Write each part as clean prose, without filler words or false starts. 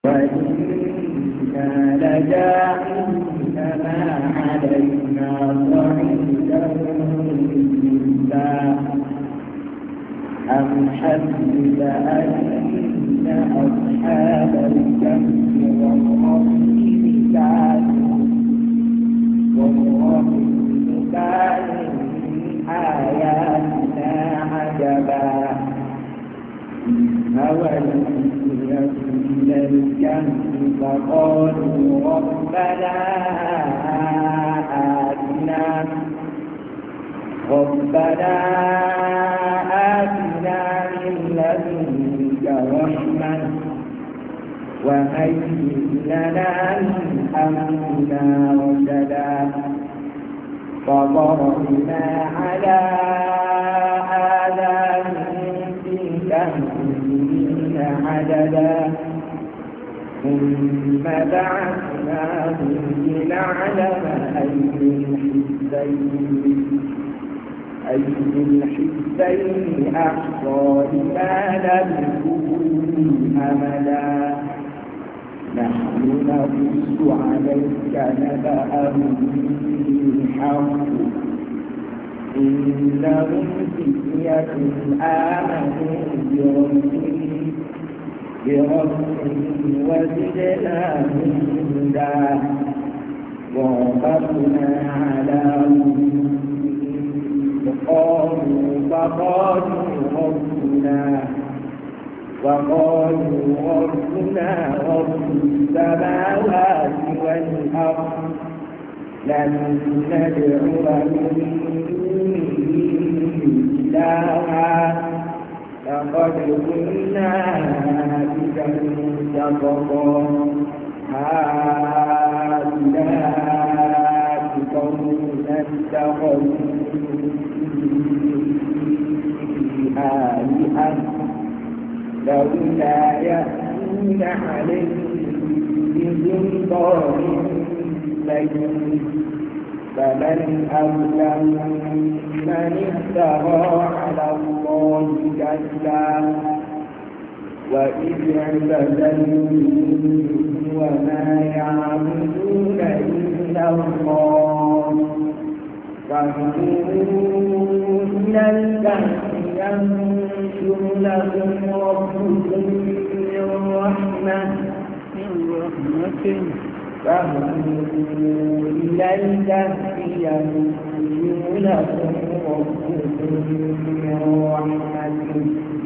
وإنا لجاعلون ما علينا صعيدا جرزا أم حسب أن أصحاب الكهف والرقيم كانوا آياتنا عجبا أولم يكن إلى الكهف فقالوا ربنا آتنا من لدنك رحمة وهيئ لنا من أمرنا رشدا فضربنا على آذانهم في الكهف عددا ثم بعثناهم لنعلم أي الحزبين أحصى لما لبثوا أمدا نحن نقص عليك نبأهم بالحق إنهم فتية آمنوا بربهم وزدناهم هدى وربطنا على وقالوا ربنا رب السماوات والأرض لن ندعو من دونه إلها لقد كنا إذا سقطا هؤلاء قومنا اتخذوا آلهة لولا يأتون عليهم بسلطان بين فمن أظلم من افترى على الله كذبا وإذ اعتزلتموهم وما يعبدون إلا الله فاهدوا إلى الكهف ينشر لكم ربكم من رحمته فاهدوا إلى الكهف ينشر لكم ربكم من رحمته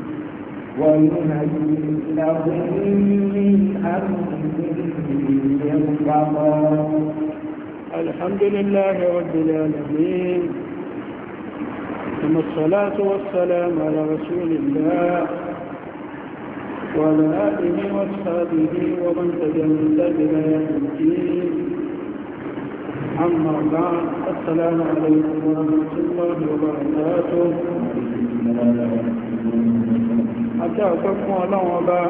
ويهيئ لكم من أمركم مرفقا. الحمد لله رب العالمين ثم الصلاة والسلام على رسول الله وعلى آله وأصحابه ومن تبعهم إلى يوم الدين أما بعد السلام عليكم ورحمة الله وبركاته. Àjẹ́ ọ̀pẹ́ fún Ọlọ́run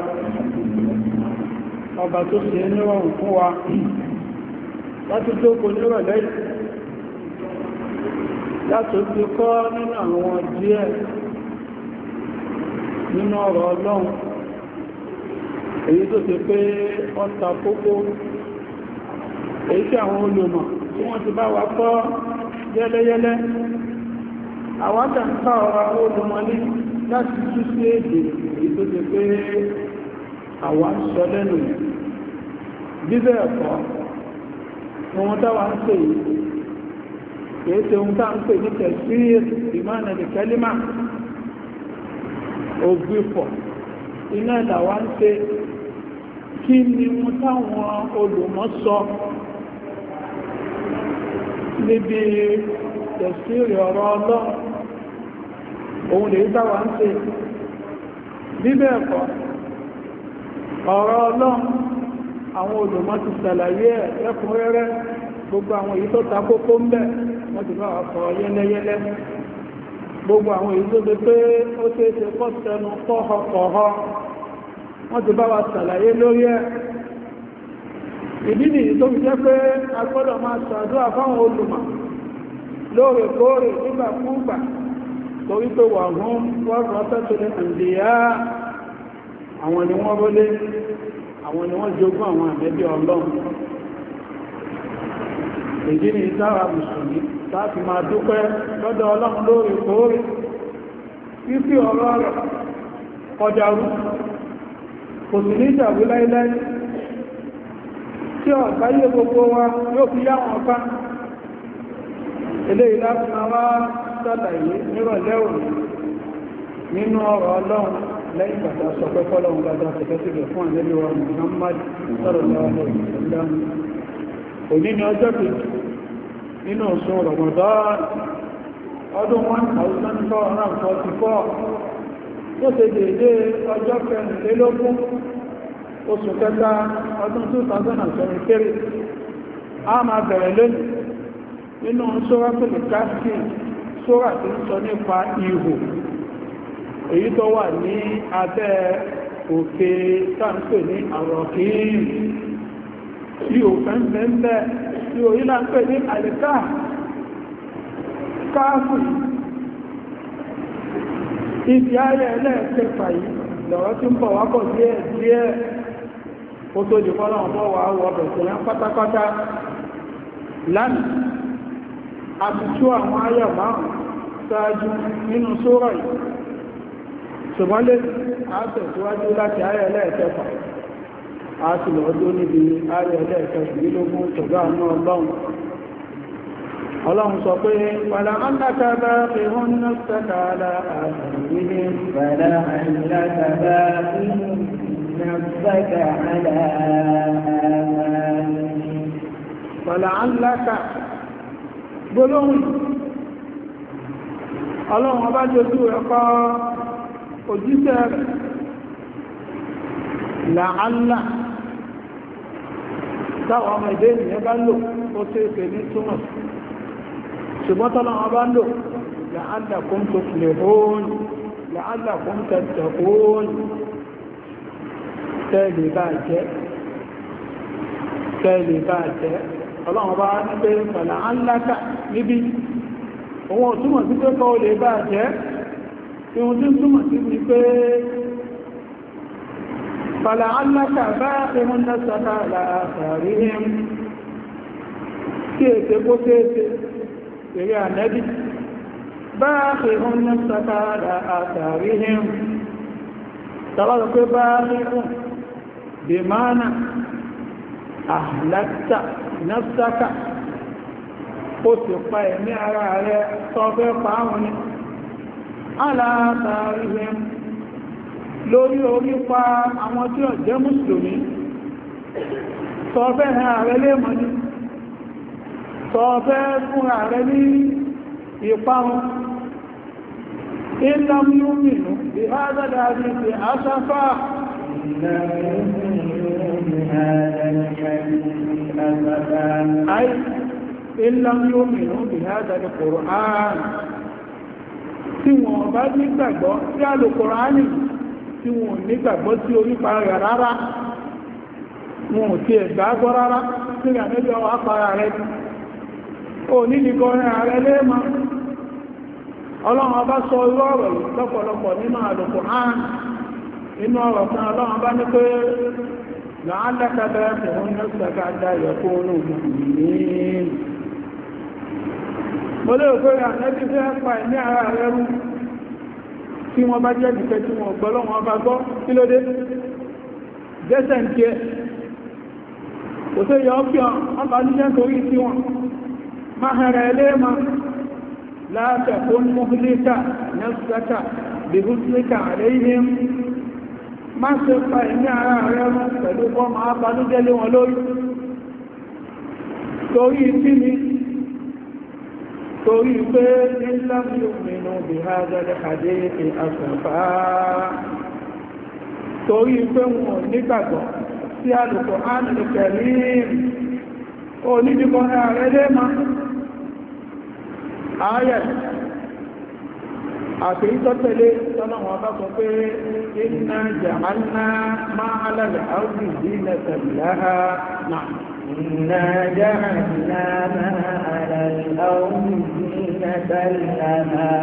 ọba tó ṣe nírọ̀rùn fún wa láti tó kò nírọ̀lẹ́ láti fi kọ́ nínú àwọn díẹ̀ nínú ọ̀rọ̀ Ọlọ́run èyí tó ṣe pé ọta kókó èyí tí àwọn olùmọ̀ tí wọ́n ti bá wa kọ́ yẹ́lẹ́yẹ́lẹ́ àwọn àtàkà ọ̀rọ̀ olùmọ̀ ní láti tú sí èdè èyí tó ṣe pé àwọn ń sọ lẹ́nu bíbẹ̀ ẹ̀kọ́ wọn táwà ń pè kìí ṣe ohun tá ń pè ní tẹ̀sír ìmánà lè kẹ́límà ògbìfọ̀ iná ìlàwà ń ṣe kí ni wọ́n táwọn olùmọ̀ sọ níbi tẹ̀sír ọ̀rọ̀ Ọlọ́run òun lè táwà ń ṣe bíbẹ̀ ẹ̀kọ́ ọ̀rọ̀ Ọlọ́run àwọn olùmọ̀ ti ṣàlàyé ẹ̀kúnrẹ́rẹ́ gbogbo àwọn èyí tó ta kókó ń bẹ̀ wọ́n ti bá wà kọ yẹ́lẹ́yẹ́lẹ́ gbogbo àwọn èyí tó ti pé ó ṣe é ṣe kọ́ sẹ́nu kọ́họkọ̀họ́ wọ́n ti bá wà ṣàlàyé lórí ẹ̀ ìdí nìyí tó fi jẹ́ pé a gbọ́dọ̀ máa ṣàdúrà fáwọn olùmọ̀ lóòrèkóòrè nígbàkúùgbà torí pé wà wọ́n rọ́tẹ́tẹ̀lẹ̀ àndìyà àwọn ni wọ́n rólé àwọn ni wọ́n jogún àwọn ànábì Ọlọ́run. Èyí ni ìsára mùsùlùmí láti máa dúpẹ́ lọ́dọ̀ Ọlọ́run lóòrèkóòrè fífí ọ̀rọ̀ rẹ̀ kọjárú kò sì ní ìjàwó láíláí tí ọ̀gáyé gbogbo wa yóò fi yá wọn ká. Eléyìí láti máa wá sàlàyé nírọ̀lẹ́ òní nínú ọ̀rọ̀ Ọlọ́run lẹ́yìn bàtà sọ pé fọ́lọ́run bàtà fẹ̀kẹ́sílẹ̀ fún ànábì wa Muhammad sallallahu alaihi wasallam. Òní ni ọjọ́ kejì nínú oṣù Ramadan ọdún 1444 tó ṣe dédé ọjọ́ kẹrìnlélógún oṣù kẹta ọdún 2023. A máa bẹ̀rẹ̀ lónìí nínú Suratul Kahf, sóra tí ń sọ nípa ihò èyí tó wà ní abẹ́ òkè táǹpẹ̀ ní Ar-Raqim tí ò fẹ́ǹfẹ́ tí ò yí láńpẹ̀ ní Al-Kahf. Káàfù ìdí ayẹ ẹlẹ́ẹ̀kẹfà yìí lọ́rọ̀ tí ń bọ̀ wábọ̀ díẹ̀ ó tó jù fọ́nà ọmọ wà wọ́ bẹ̀sẹ̀ yán pátápátá. Lánàá a ti tú àwọn ayẹ márùn-ún sáájú nínú sóra yìí, ṣùgbọ́n lè àtẹ̀síwájú láti ayẹ ẹlẹ́ẹ̀kẹfà a ti lọ tó níbi ayẹ ẹlẹ́ẹ̀kẹfìlélógún tọ̀gá àánú Ọlọ́run. Ọlọ́run sọ pé wàlá aláka bá fi hún náà sẹ́kà aláàrínihìn wàlá aláka bá fi hún náà sẹ́kà aláàrínihìn wàlá aláka gbólóhùn Ọlọ́run ọba jojú ẹ̀kọ́ òjíṣẹ́ rẹ̀ làálà táwọn ọmọ ìdé ènìyàn bá lò ó tẹ́ ní túnmọ̀ ṣùgbọ́n tọ́lọ́wọ́ bá lò la'allakum tuflihun la'allakum tattaqun tẹ́lẹ̀ bá jẹ́ ọlọ́wọ́ bá ní pé fala'allaka níbi òun ò túmọ̀ sí pé kọ́ lè bá jẹ́ ihun tí túmọ̀ sí ní pé fala'allaka ba'i'un nafsaka ala atharihim kí èsè kó tẹ́ẹ̀tẹ́ èrè ànẹ́bí bá ṣehun ní ṣaka àtàrí hìn tàbátà pé bá ṣehun bí mánà àhàlátà náṣáka ó sì pa ẹ̀mí ara rẹ̀ tọ́fẹ́ pàáwọn ni aláàtàrí hìn lórí orí pa àwọn tí ó jẹ́ mùsùlùmí tọ́fẹ́ hàn ààrẹ lè mọ́ ní tọ́ọ̀fẹ́ fún ààrẹ ní ìparun ìlàm yúmìnú bí hádàdà rí ti àṣàfà ìlàm yúmìnú bí hádàdà Kùránì tí wọ́n bá nígbàgbọ́ sí àlùkùránì tí wọ́n nígbàgbọ́ sí orípa rẹ̀ rárá wọn ò tí ẹ̀gbàgbọ́ rárá sí àmẹ́jọ àpàrà rẹ̀ ó ní nìkọrin ààrẹ léèmọ́. Ọlọ́run ọba sọ irú ọ̀rọ̀ yìí lọ́pọ̀lọpọ̀ nínú Al-Qur'an. Inú ọ̀rọ̀ kan Ọlọ́run bá ní pé la'allaka baqi'un nafsaka allā yakūnū mu'minīn. Mo lè pé ànẹ́bí fẹ́ pa ẹ̀mí ara rẹ̀ rú tí wọ́n bá jẹ́ ìfẹ́ tí wọ́n gbọ́ lọ́wọ́ ọba gbọ́ kí ló dé jẹ́sẹ̀ ń jẹ́ kò sí yọ ọ́fíọ́ ọba níjẹ́ torí tí wọ́n mahara ẹlẹ́mà la takun muhlika nafsaka bihuslika alayhim má ṣe pa ẹ̀mí ara rẹ̀ rú pẹ̀lú kọ́ máa banújẹ́ lé wọn lórí torí tí ni torí pé lam yu'minu bihadha al-hadithi asafa torí pé wọn nígbàgbọ́ sí Al-Qur'an al-Karim ó nídìbọn ààrẹ lẹ́mà ayẹ̀ àti ìtọ́tẹ̀lé tọ́nà wọn bá sọ pé inna ja'alna ma 'ala al-ardi zinatan laha náà إنا جعلنا ما على الأرض زينة لها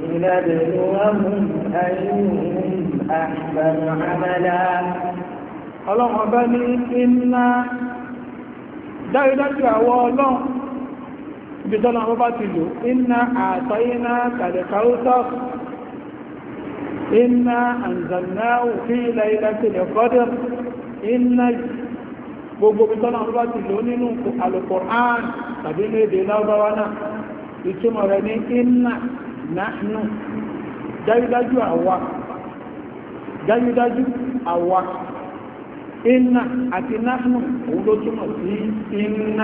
لنبلوهم أيهم أحسن عملا ọlọ́run ọba ní iná dájúdájú àwọ ọlọ́run ibi tọ́lọ́run ọba ti lò iná àtọ́yíná kàlẹ̀káútọ́ iná anzalnahu fi laylatil qadr iná gbogbo ibi tọ́lọ́run ọba ti lò nínú Al-Qur'an tàbí ní èdè Lárúbáwá náà ìtumọ̀ rẹ̀ ní iná nahnu dájúdájú àwa iná àti nahnu òun ló túnmọ̀ sí iná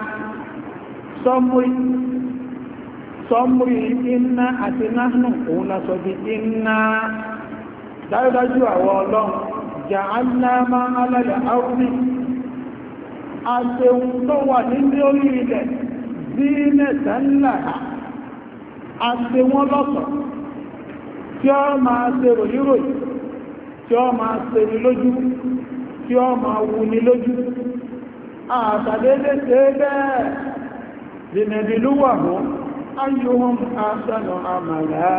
sọmúrí iná àti nahnu òun lásọ di iná dájúdájú àwa Ọlọ́run ja'alna ma 'ala al-ardi àti ohun tó wà nínú orí ilẹ̀ zinatan laha àti wọn lọ́sọ̀ tí ó máa ṣe ròyíròyí tí ó máa ṣe ní lójú tí ó máa wù ní lójú àtàdédé ṣe bẹ́ẹ̀ lìnàbìlúwàhún ayyuhum ahsanu amala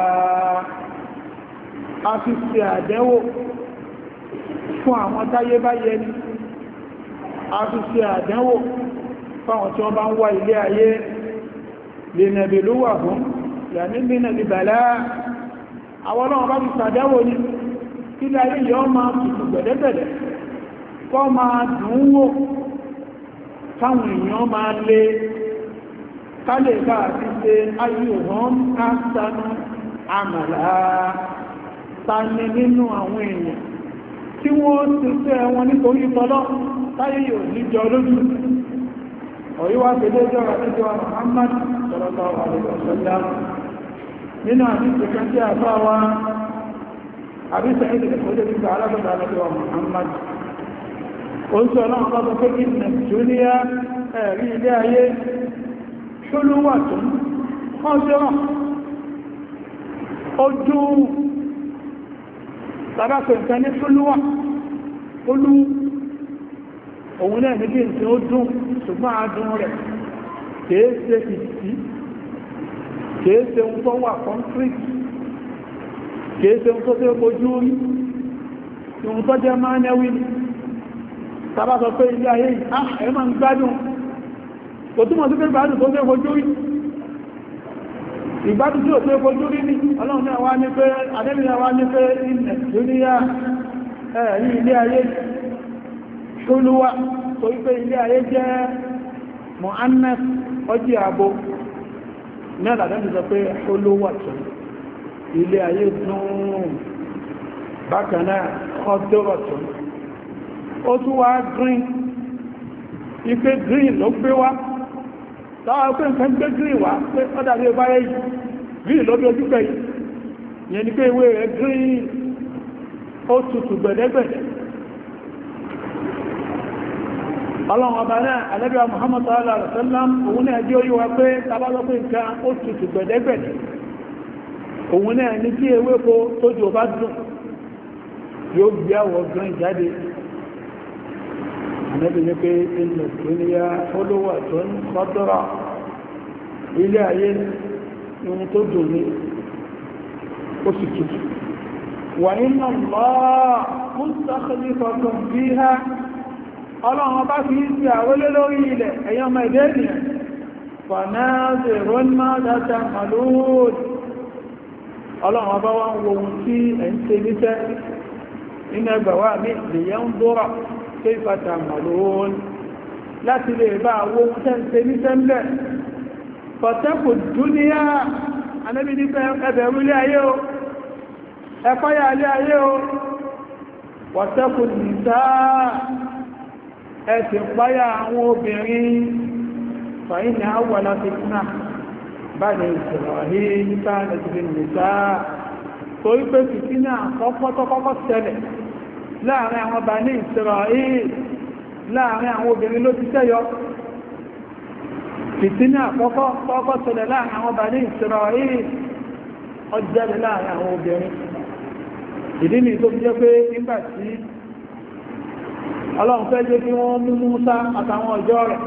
a fi ṣe àdẹ́wò fún àwọn táyé bá yẹ ní a fi ṣe àdẹ́wò fáwọn tí wọ́n bá ń wá ilé ayé lìnàbìlúwàhún yà ní mínàbì bàlá àwọn ọlọ́run bá fi ṣàdẹ́wò ní ilé ayé yọ máa tutù gbẹ̀dẹ́gbẹ̀dẹ̀ kọ́ máa dùn wò káwọn èèyàn máa lé kálẹ̀ bá àti ṣe ayyuhum ahsanu amala tani nínú àwọn èèyàn tí wọ́n ti fẹ́ wọn nítorí tọ́lọ́ táyé yóò níjọ lójú ọ̀yíwá tẹ́lẹ̀ jọra níjọ Muhammad sallallahu alaihi wasallam nínú àdíṣẹ́ kan tí a bá wá àbíṣẹ́ ìdílẹ̀ tó jẹ́ nígbà alábọ̀dá lọ́wọ́ Muhammad oúnjẹ ọlọ́run bá sọ pé ìnà jùlíà ẹ̀rí ilé ayé ṣólúwà tó ń kọjọ́ ojú tàbákọ̀ nǹkan ní ṣólúwà olú òun náà níbi tí ó dùn ṣùgbọ́n adùn rẹ̀ kèése ìsí kèése ohun tó wà concrete kèése ohun tó tẹ́ ojú rí ohun tó jẹ́ máa nẹ́wí tàbá sọ pé ilé ayé ẹ̀ máa ń gbádùn kò túnmọ̀ sí pé gbádùn tó tẹ́ ojú rí ìgbádùn tí ó tẹ́ ojú rí ní ọlọ́run náà wá ní pé adébìnrin wá ní pé ilẹ̀ lóníyà ẹ̀rí ilé ayé ṣólúwà tó wípé ilé ayé jẹ́ Mu'annas ọjí àbò náà làdẹ́bì sọ pé ṣólúwà tó ilé ayé dùn bákanáà ọdọ́rọ̀ tó ó tún wá green ipé green ló gbé wá táwọn pé nǹkan gbé green wá pé ọ́dà bí ó bá yẹ́ green ló bí ojú pẹ̀ yẹn ni pé ìwé rẹ̀ green ó tutù gbẹ̀dẹ́gbẹ̀dẹ́ ọlọ́run ọba náà alẹ́bíwá Muhammad sallallahu alaihi wasallam òun náà jẹ́ orí wa pé tàbálọ́ pé nǹkan ó tutù gbẹ̀dẹ́gbẹ̀dẹ́ òun náà ní kí ewéko tójú ọba dùn yóò gbé àwọ̀ green jáde ànábì ní pé ilẹ̀ tó ní ya olówó tó ń kọ́dọ́rọ̀ ilé ayé ohun tó dùn ní ó sì tutù wà nínú lọ́ọ̀ fún sàkàlífàkùn bí ha ọlọ́run bá fi sí àwọlé lórí ilẹ̀ ẹ̀yàn ọmọ ìdẹ́ ènìyàn fànáàzì rọ́nmá dáta màlúùd ọlọ́run bá wá ń wo ohun tí ẹ̀ ń ṣe níṣẹ́ nínú ẹgbàwà mi lèyẹ ń dọ́rọ̀ pé fàtà màlúùd láti lè bá wo ohun tẹ́ ń ṣe níṣẹ́ ń bẹ̀ fọ̀tẹ́kù dúníyà anábì ní ẹbẹ̀rú ilé ayé o ẹ̀kọ́yà ilé ayé o wọ̀tẹ́kù nìsáà ẹ̀sì páyà àwọn obìnrin fàyínà àwọ̀lá fitna bá ní ìsìnrọ̀hí nípa ẹ̀sìn nìsá torí pé fìtínà àkọ́kọ́ ṣẹlẹ̀ láàrin àwọn bá ní ìsìnrọ̀hí láàrin àwọn obìnrin ló ti ṣẹ́yọ fìtínà àkọ́kọ́ ṣẹlẹ̀ láàrin àwọn bá ní ìsìnrọ̀hí ọjẹ́lẹ̀ láàrin àwọn obìnrin ìdí ni tó fi jẹ́ pé nígbàtí ọlọ́run fẹ́ jẹ́ kí wọ́n mú Músá àtàwọn ọjọ́ rẹ̀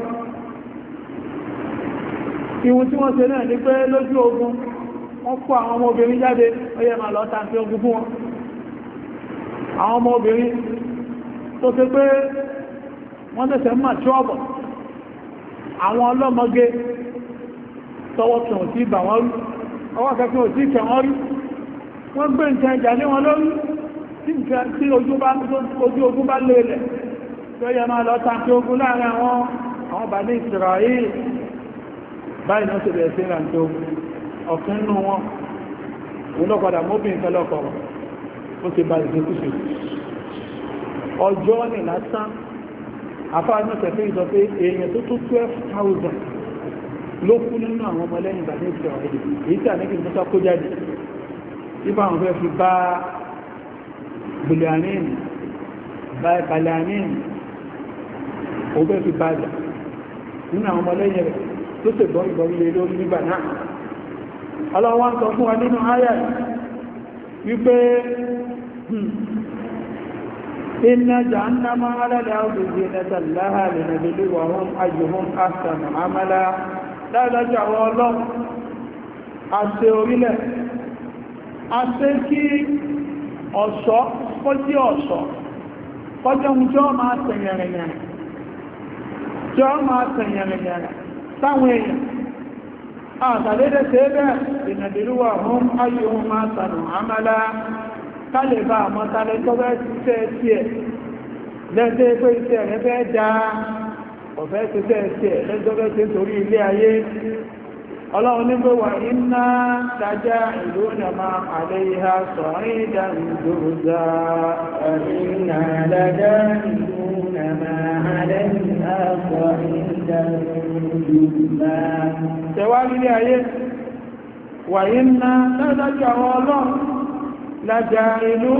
ìwọ̀n tí wọ́n ṣe náà ní pé lójú ogun wọ́n kó àwọn ọmọ obìnrin jáde ó yẹ máa lọ tàbí ogun fún wọn àwọn ọmọ obìnrin tó ṣe pé wọ́n tẹ́sẹ̀ máa tí ọ̀bọ̀ àwọn ọlọ́mọge tọwọ́ kí wọ́n tí bà wọ́n rí ọwọ́ kẹfẹ́ ò tí kẹ wọ́n rí wọ́n gbé nǹkan ìjà lé wọn lórí tí ojú ogun bá lélẹ̀ tó yẹ máa lọ tàbí ogun láàrin àwọn bà ní Ísírẹ́lì báyìí náà ṣe bẹ̀rẹ̀ sí ìrìnàjò ọ̀kan nínú wọn olókọ̀dà mọ́bìn tẹ́lọ́kọ̀ọ́ ó ti bá ìgbékúṣe ọjọ́ ní lásán àfáàní tẹ̀fẹ́ ìsọ pé èèyàn tó tó 12,000 ló kú nínú àwọn ọmọlẹ́yìn ìgbàdé Ísírẹ́lì èyí tí àníkì mọ́sá kó jáde nípa àwọn fẹ́ fi bá bùlíànín ó fẹ́ fi bá jà nínú àwọn ọmọlẹ́yìn rẹ̀ tó sì gbọ́ ìgbọ̀rí lé lórí nígbà náà ọlọ́wọ́n sọ fún wa nínú àyà wípé inna jahannama ala al-ardi zinatan laha linabluwahum ayyuhum ahsanu amala dáadájọ́ àwọn ọlọ́run àṣẹ orílẹ̀ àṣẹ kí ọ̀ṣọ́ kọjí ọ̀ṣọ́ kọjọ́ ohun tí ó máa tẹ̀yẹ̀rẹ̀yẹ̀rẹ̀ sáwọn èèyàn àtàlédé tẹ́ẹ̀bẹ̀ ìnàdìlúwà hún ayyuhum máa sànù àmàlà kálẹ̀ bá àmọ́tálẹ́ tó bẹ́ tẹ́ sí ẹ̀ lẹ́tẹ́ pé iṣẹ́ rẹ̀ fẹ́ dá ọ̀fẹ́ tẹ́ sí ẹ̀ lẹ́jọ́fẹ́ tẹ́ torí ilé ayé ọlọ́run nígbé wà iná dájá ìlú nàmà àléhà sọ̀rídà ìdúrúzá iná dájá ìlú nàmà àléhà sọ̀rídà ìdúrúzá tẹwà nílé ayé wà iná dájá ọlọ́run dájá ìlú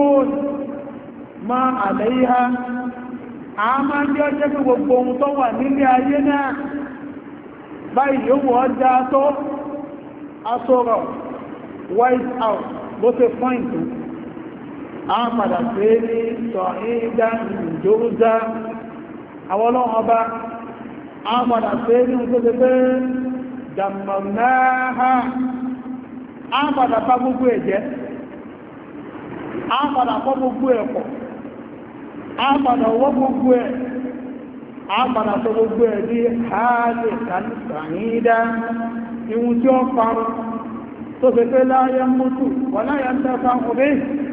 ma àléhà a máa ń jẹ́ jẹ́ gbogbo ohun tó wà nílé ayé náà báyìí yóò wọ́n já tó asọ́rọ̀ white house bó ṣe fọ́ìntì a padà pé ní sọ ìdá ìjòrúzá àwọn ọlọ́run ọba a padà pé ní tó ṣe pé dàmọ̀náà a padà bá gbogbo ẹ̀jẹ́ a padà kọ́ gbogbo ẹ̀pọ̀ a padà wọ́ gbogbo ẹ̀ àpàdà tó gbogbo ẹ̀ bí ààlè kàníìdá ihun tí ó parun tó fẹ́ pé láyé mútù wọ́n láyé ń tẹ́fà ọ̀rẹ́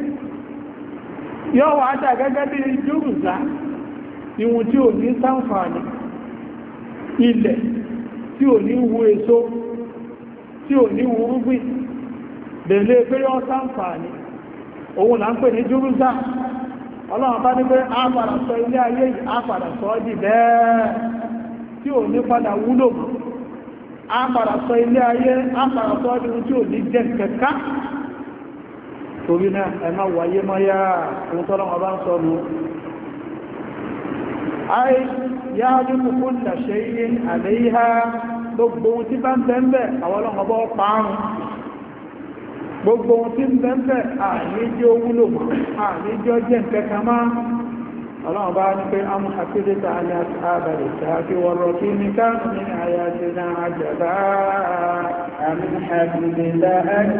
yóò wà dà gẹ́gẹ́ bí jùrùzá ihun tí ò ní ṣàǹfààní ilẹ̀ tí ò ní wu èso tí ò ní wu rúgbìn bèèrè pé yóò ṣàǹfààní òun là ń pè ní jùrùzá ọlọ́run bá ní pé a padà sọ ilé ayé yìí a padà sọ ọ́ dì bẹ́ẹ̀ tí ò ní padà wúlò mọ́ a padà sọ ilé ayé a padà sọ ọ́ dì tí ò ní jẹ́ kẹta torí náà ẹ má wáyé mọ́ yá ohun tọ́lọ́run bá ń sọ nù ayé yá nínú kó làṣẹ yé àléhà gbogbo ohun tí bá ń bẹ́ẹ̀ àwọn ọlọ́run bá parun gbogbo ohun tí ń bẹ́ẹ̀ àníjẹ́ owúlò mọ́ àníjẹ́ jẹ́ ǹkẹ́kẹ́ máa ọlọ́run bá ní pé amú àkídẹ́ta alẹ́ àbàlẹ̀ tàbí wọ́rọ̀ kí ní káàkiri ní àyàjẹ́ náà àjẹ́bá àmì àkídẹ́ta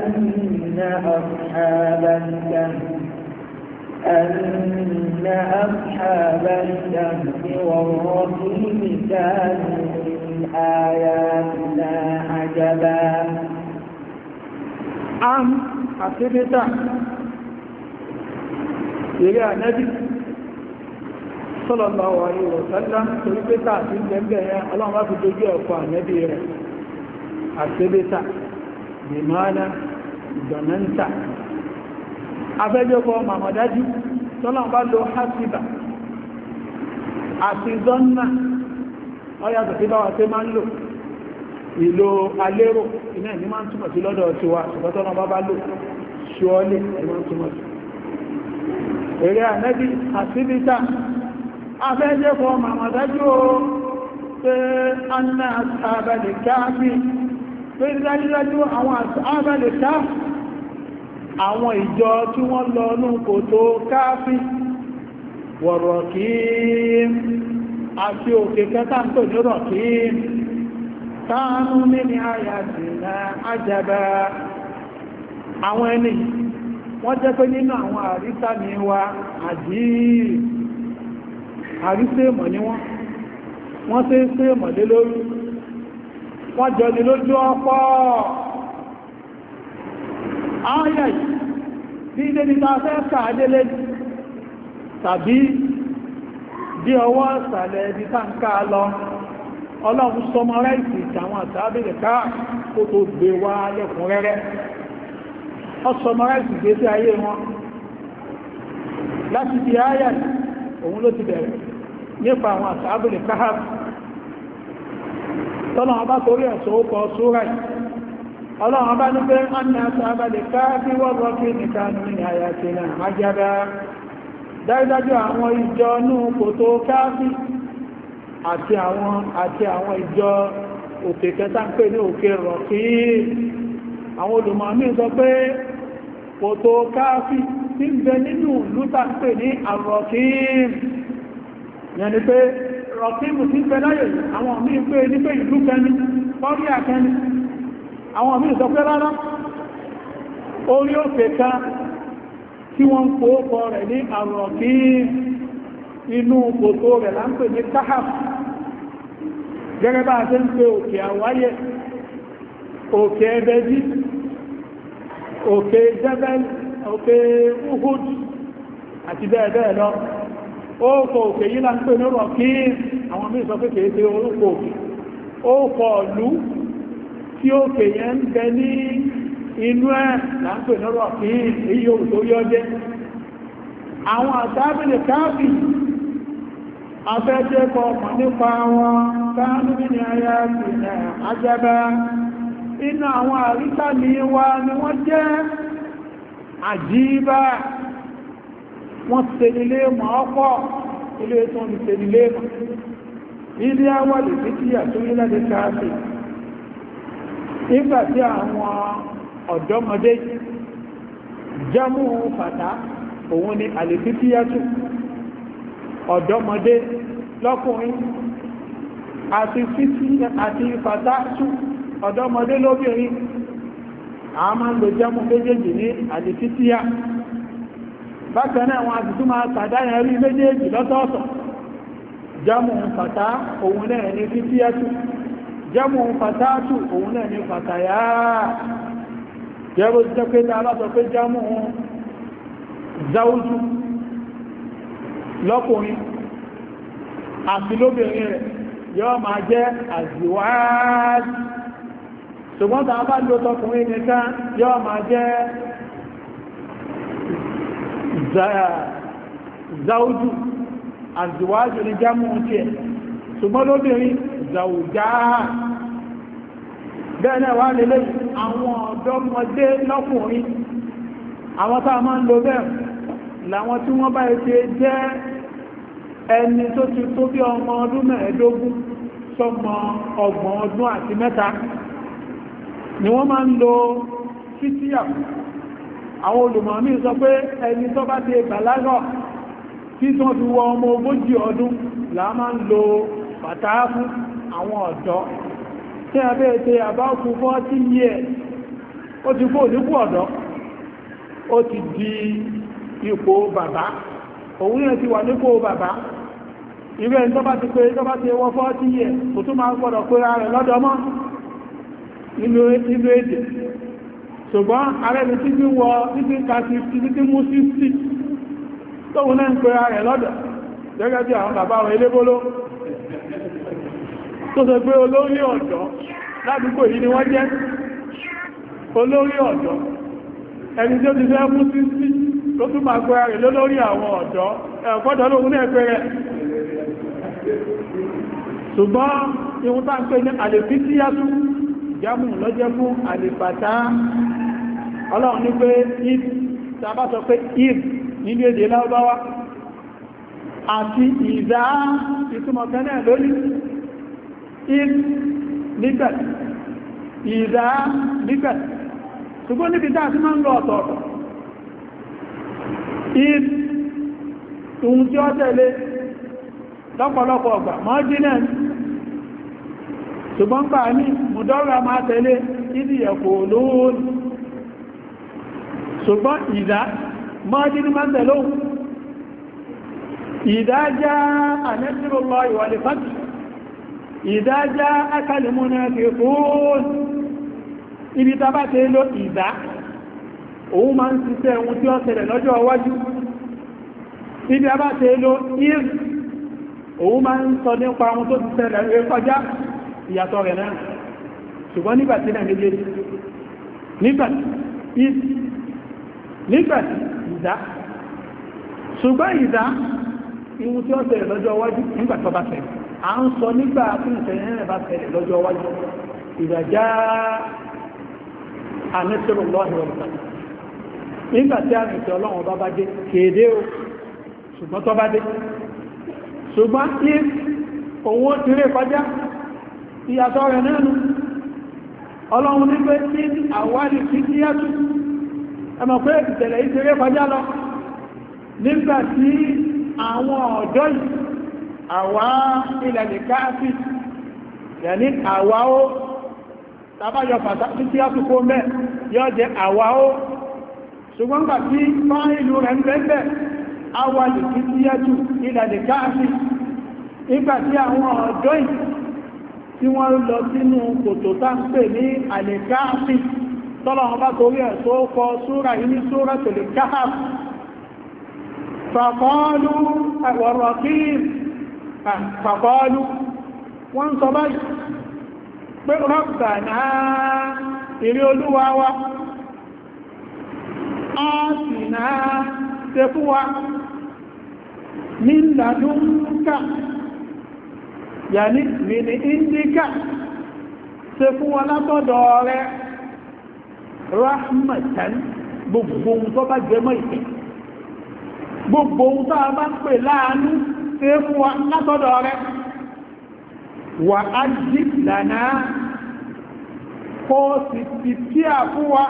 أن أصحاب الجنة والرقيم كانوا من آياتنا عجبا am àtẹ́bẹ́ta eré ànẹ́bí sallallahu alaihi wa sallam torí pẹ́ta àti ìgbẹ̀gbẹ̀ yẹn ọlọ́run bá fi dojú ẹ̀kọ́ ànẹ́bí rẹ̀ àtẹ́bẹ́ta bìmọ́lá ìgbọ̀nẹ́ntà afẹ́jọ́kọ́ màmọ̀dájú tọ́lọ́run bá lo hasiba àti zọ́nà ọyàtọ̀ sí báwa tẹ́ máa ń lò ìlò alérò iná ẹ̀mí máa ń túnmọ̀ sí lọ́dọ̀ ti wa ṣùgbọ́tọ́nà bá lò ṣọ́ọ́lẹ̀ ẹ̀mọ́ túnmọ̀ sí èrè ànẹ́bí àṣíbítà afẹ́jẹ́ fọ́ màmàdájú pé anna àbẹ̀lẹ̀ káàfí pé dájúdájú àwọn àbẹ̀lẹ̀ káàfí àwọn ìjọ tí wọ́n lọ ní kòtò káàfí wọ̀rọ̀ kí àti òkè kẹta ń tò ní rọ̀ kí kánú ní àyàtìná àjàbá àwọn ẹni wọ́n jẹ́ pé nínú àwọn àrísà ní wa àjí àrísẹ́mọ̀ ni wọ́n sẹ́mọ̀ lé lórí, wọ́n jọ ní lójú ọpọ́ ayà yìí bí ilé ní ta fẹ́ kàádélé tàbí bí ọwọ́ ìsàlẹ̀ ibi tá ń ká lọ. Ọlọ́run sọmọráìsì ìtàwọn àtàbílẹ̀ ká kó tó gbé wá lẹ́kùn rẹ́rẹ́, ọ sọmọráìsì gbé sí ayé wọn láti di ayà òun ló ti bẹ̀rẹ̀ nípa àwọn àtàbílẹ̀ ká tọ́lọ̀ ọba torí ẹ̀sọ́ ókọ̀ sóra Ọlọ́run ọba ní pé ánì àtàbílẹ̀ ká bí wọ́n rọ́ kí nìkan ní àyàtì náà májábá dájúdájú àwọn ìjọ nú kòtò káfí àti àwọn ìjọ òkè kẹta ń pè ní òkè rọ̀kí. Àwọn olùmọ̀mí sọ pé kòtò káfí tí ń bẹ nínú lúta ń pè ní àrọ̀kí, yẹni pé rọ̀kí mú sí pẹ láyé àwọn mí pé ní pé ìlú kẹni kọ́rí àkẹni, àwọn mí sọ pé rárá orí òkè kan tí wọ́n kó kọ rẹ̀ ní àrọ̀kí, inú kòtò rẹ̀ là ń pè ní káhàf, gẹ́gẹ́ bá ṣe ń pè òkè àwáyé, òkè ẹbẹ́jí, òkè jẹ́bẹ́l, òkè uhud àti bẹ́ẹ̀ bẹ́ẹ̀ lọ. Ókò òkè yí là ń pè ní rọ̀kí, àwọn mí sọ pé kèé ṣe orúkọ òkè, ókò ìlú tí òkè yẹn ń bẹ ní inú ẹ̀ là ń pè ní rọ̀kí, èyí yóò tó yọ́ jẹ́. Àwọn àtàbílẹ̀ káàbì afẹ́jẹ́ kọ mọ̀ nípa wọn káánú ní ayá sí àjábá, inú àwọn àríkà ní wa ni wọ́n jẹ́ àjíbá, wọ́n tẹ̀lé mọ̀ ọ́pọ̀ ilé tó ń tẹ̀lé mọ̀ ilé awọ́lè títí àtó nílẹ̀ káàbì. Nígbàtí àwọn ọ̀dọ́mọdé jámù fàtà òun ni àlèfífíyàtù, ọ̀dọ́mọdé lọ́kùnrin àti fàtàtù ọ̀dọ́mọdé lóbìnrin, a máa ń lò jámù méjèèjì ní àlèfífíyà. Bákan náà wọn àti tún máa tàdáyà rí méjèèjì lọ́tọ̀ọ̀tọ̀, jámù fàtà òun náà ní fífíyàtù, jámù fàtàtù òun náà ní fàtàyà. Jẹ́bó ti jẹ́ pé tàbá sọ pé jámù záújú lọ́kùnrin àti lóbìnrin rẹ̀ yóò máa jẹ́ àzíwáàj, ṣùgbọ́n tàbá bá lò tọkùnrin nìkan yóò máa jẹ́ záújú, àzíwáàjú ní jámù tí ẹ̀, ṣùgbọ́n lóbìnrin záújá. Bẹ́ẹ̀ náà wá lè lẹ́yìn àwọn ọ̀dọ́mọdé lọ́kùnrin, àwọn tá a máa ń lo bẹ́ẹ̀ láwọn tí wọ́n bá ṣe jẹ́ ẹni tó ti tó bí ọmọ ọdún mẹ́ẹ̀ẹ́dógún sọmọ 30 ọdún àti mẹ́ta ni wọ́n máa ń lo fítíyà. Àwọn olùmọ̀mí sọ pé ẹni tó bá ti bàlágà tí tó fi wọ ọmọ 40 ọdún là máa ń lo bàtà fún àwọn ọ̀dọ́. Tí a bẹ́ẹ̀ tẹ àbá kú 40 years ó ti kó nípò ọ̀dọ́, ó ti di ipò bàbá, òun náà ti wà nípò bàbá. Irú ẹni tó bá ti pé tó bá ti wọ 40 years kò tún máa gbọ́dọ̀ pé ara rẹ̀ lọ́dọ̀ mọ́ nínú èdè. Ṣùgbọ́n ààrẹ mi tí bí wọ títí ká 50 títí mú 60 tóun náà ń pè ara rẹ̀ lọ́dọ̀, gẹ́gẹ́ bí àwọn bàbá rẹ̀ elébóló tó sọ pé olórí ọ̀dọ́ ládùúgbò yìí ni wọ́n jẹ́ olórí ọ̀dọ́. Ẹni tí ó ti fẹ́ mú 60 ló tún máa pè ara rẹ̀ lólórí àwọn ọ̀dọ́, ẹ̀kọ́dọ̀ lóhun náà pè rẹ̀. Ṣùgbọ́n ihun tá ń pè ní àlèfítíyàtú jámù lọ́jẹ́ fún àlèfàtà. Ọlọ́run ní pé if tàbá sọ pé if nínú èdè Lárúbáwá àti ìdá ìtumọ̀ kẹ́nẹ̀ lórí if nígbàt ìdá nígbàt, ṣùgbọ́n níbi dáa tí máa ń lọ ọ̀tọ̀ọ̀tọ̀. If ohun tí ó tẹ̀lé lọ́pọ̀lọpọ̀ ọgbà mọ́ jínẹ̀, ṣùgbọ́n gbà ní mùdọ́rà máa tẹ̀lé ìdí ẹ̀kọ́ lóòrùn, ṣùgbọ́n ìdá mọ́ jínú máa tẹ̀lé ohun. idha jaa nasrullahi wal fath idha jaa'aka al-munafiqun ibi tàbá tẹ́ lọ ìdá òun máa ń ṣiṣẹ́ ohun tí ó ṣẹlẹ̀ lọ́jọ́ iwájú ibi a bá tẹ́ lọ ìr òun máa ń sọ nípa ohun tó ti ṣẹlẹ̀ rẹ̀ kọjá ìyàtọ̀ rẹ̀ náà ṣùgbọ́n nígbàtí náà méjèèjì nígbàtí ìdá ṣùgbọ́n ìdá ihun tí ó ṣẹlẹ̀ lọ́jọ́ iwájú nígbàtí ó bá ṣẹlẹ̀ à ń sọ nígbà tí ìṣẹ̀lẹ̀ bá ṣẹlẹ̀ lọ́jọ́ iwájú ìdàjá àmẹ́sẹ̀rọ̀ lọ́hìn ọ̀pọ̀ nígbàtí àmì ìṣẹ́ ọlọ́run bá dé kéde o ṣùgbọ́n tó bá dé ṣùgbọ́n tí owó ti rẹ̀ kọjá ìyàtọ̀ rẹ̀ nẹ́nu ọlọ́run ní pé tí àwárí sí tí yàtù ẹmọ̀ pé ìṣẹ̀lẹ̀ ìṣẹ̀rẹ̀ kọjá lọ nígbàtí àwọn ọ̀dọ́ yìí àwá ilẹ̀ káàfì yẹni àwá ó tàbájọ pàtàkì tí yàtù mẹ́ yóò jẹ àwá ó ṣùgbọ́n gbà tí fáà ìlú rẹ̀ ń bẹ́ẹ̀ awàlì tí tí yàtù ilẹ̀ káàfì nígbà tí àwọn ọ̀dọ́ yìí tí wọ́n lọ sínú kòtò tá ń pè ní àlèkáàfì tọ́lọ̀ wọn bá torí ẹ̀ tó kọ súra yìí ní súra tó lè káàfì fàkọ́ọ́lú fàkọ́ọ́lú wọ́n sọ báyìí pé rọ́pùtà náà ìrí olúwa wa á sì náà ṣe fún wa ní ladunka yàní mini indika ṣe fún wa látọ̀dọ̀ rẹ̀ rahmatan gbogbo ohun tó bá jẹmọ́ ìpẹ́ gbogbo ohun tó bá ń pè láàánú ṣe fún wa látọ̀dọ̀ rẹ̀ wà á jí lànà kó sì ti tí à fún wa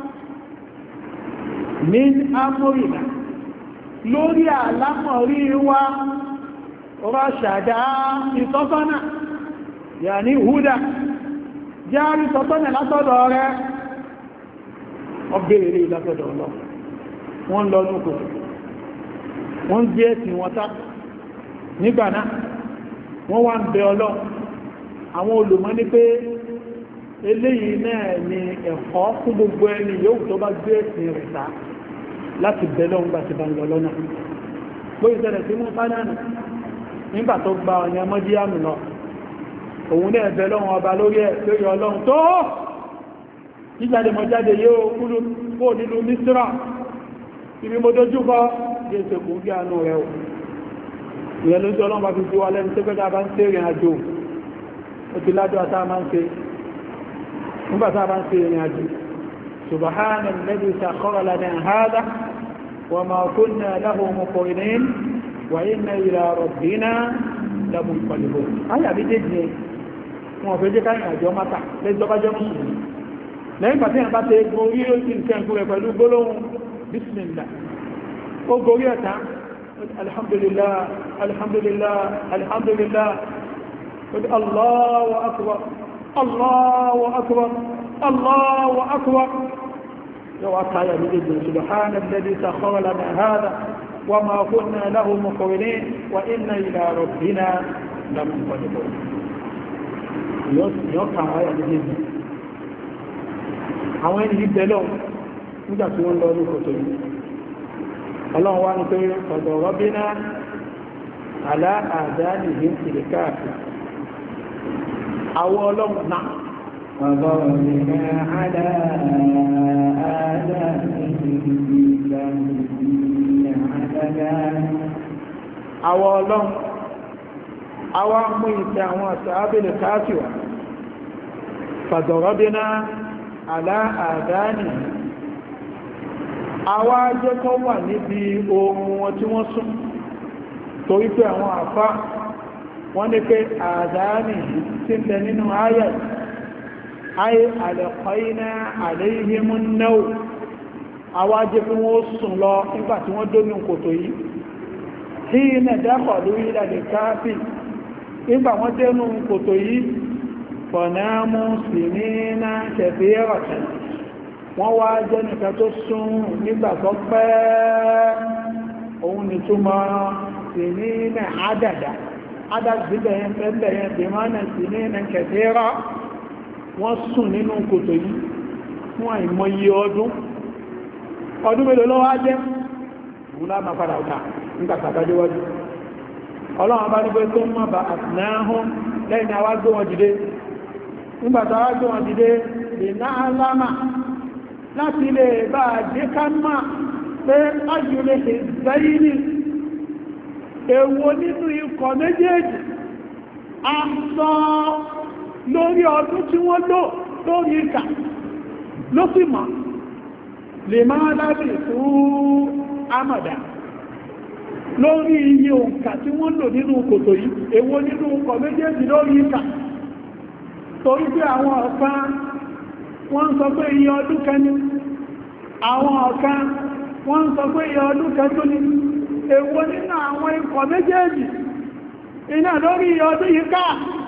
min amúrìnà lórí àlámọ̀rí wa rọ́ṣàdá ìtọ́sọ́nà yà ní húdà járí tọ́sọ́nà látọ̀dọ̀ rẹ̀ ọgbẹ̀rẹ̀ látọ̀dọ̀ lọ wọ́n lọ núkò wọ́n gbé ẹ̀sìn wọn tá nígbàná wọ́n wá ń bẹ ọlọ́ àwọn olùmọ̀ ní pé eléyìí náà ni ẹ̀kọ́ fún gbogbo ẹni yóò tó bá gbé ẹ̀sìn rẹ̀ ta láti bẹ̀lọ́ ń gbà ti bá ń lọ lọ́nà bó ìṣẹ̀lẹ̀ sí mú fánánà nígbà tó gba ọ̀nà mọ́díyàmù lọ òun náà bẹ̀lọ́ wọn ọba lórí ẹ̀ lórí ọlọ́run tó jíjáde mọ́ jáde yóò kúrò kó nínú mísírà ibi mo dojú kọ jẹ́ kò gí àánú rẹ̀ ò ìyẹn ló ń jọ ọlọ́run bá fi sí wa lẹ́nu tó gbẹ́dá bá ń ṣe ìrìn àjò ó ti lájọ́ àtà máa ń ṣe nígbàtà bá ń ṣe ìrìn àjò سبحان الذي سخر لنا هذا وما كنا له مقرنين وإنا إلى ربنا لمنقلبون آية بجد wọ́n fẹ́ jẹ́ káyìn àjọ mátà lẹ́jọbájọ́ mùsùlùmí lẹ́yìn pàtí àbá tẹ gorí ó ti nǹkan ẹ̀kú rẹ̀ pẹ̀lú gbólóhùn bismillah ó gorí ẹ̀ta alhamdulillah alhamdulillah alhamdulillah Allahu akbar Allahu akbar Allahu akbar yóò káyà ní gbogbo subhana alladhi sakhkhara lana hadha wa ma kunna lahu muqrinin wa inna ila rabbina lamunqalibun yóò káyà ní gbogbo àwọn ẹni bẹ̀lọ́ nígbà tí wọ́n lọ ní kòtò yìí ọlọ́run wá ní pé ọ̀dọ̀ rabbina ala adanihim tilkafi àwọn ọlọ́run náà وضربنا على آذانهم àwọn ọlọ́run àwọn mú ìtẹ́ àwọn àṣàbìlẹ̀ káàkiri fàdọ̀rọ̀bìnà aláàdáni àwọn ajẹ́kọ́ wà níbi ohun wọn tí wọ́n sún torí pé àwọn àfá wọ́n ní pé àdáni tí ń bẹ nínú ayẹ̀ ayé àlẹ̀kọ́iná àlẹ́yìnmú náà àwọn ajẹ́kọ́ wọ́n sùn lọ nígbà tí wọ́n dómi kòtò yìí tí iná dákọ̀ lórí ìlàlẹ̀ káàfì nígbà wọ́n dẹ́nu kòtò yìí fọ̀nàmù sí ní iná ṣẹ̀fẹ́ ẹ̀rọ̀tẹ̀ wọ́n wá jẹ́ nìkan tó sùn nígbà tó pẹ́ òun ni túnmọ̀ السنين عددا عدد بيان بمعنى السنين كثيرة وصن nínú kòtò yìí fún àìmọye ọdún mélòó ló wá jẹ́ òun láàmà padà ọ̀tà nígbàtàbájúwájú ọlọ́run bá ní pé tó mọ́ bá àtìnáhún lẹ́yìn àwá gbé wọn dìde nígbàtà wá gbé wọn dìde lè náà lámà láti lè bá jẹ́ ká máa pé ájúlé ìzẹ́yí ní èwo nínú ikọ̀ méjèèjì a sọ lórí ọdún tí wọ́n lò lórí ìkà ló sì mọ̀ lè máa lábì fún àmàdà lórí iye òǹkà tí wọ́n lò nínú kòtò yìí èwo nínú ikọ̀ méjèèjì lórí ìkà torí pé àwọn ọ̀kan wọ́n sọ pé iye ọdún kẹni àwọn ọ̀kan wọ́n sọ pé iye ọdún kẹtù ní èwo nínú àwọn ikọ̀ méjèèjì iná lórí iye ọdún yìí ká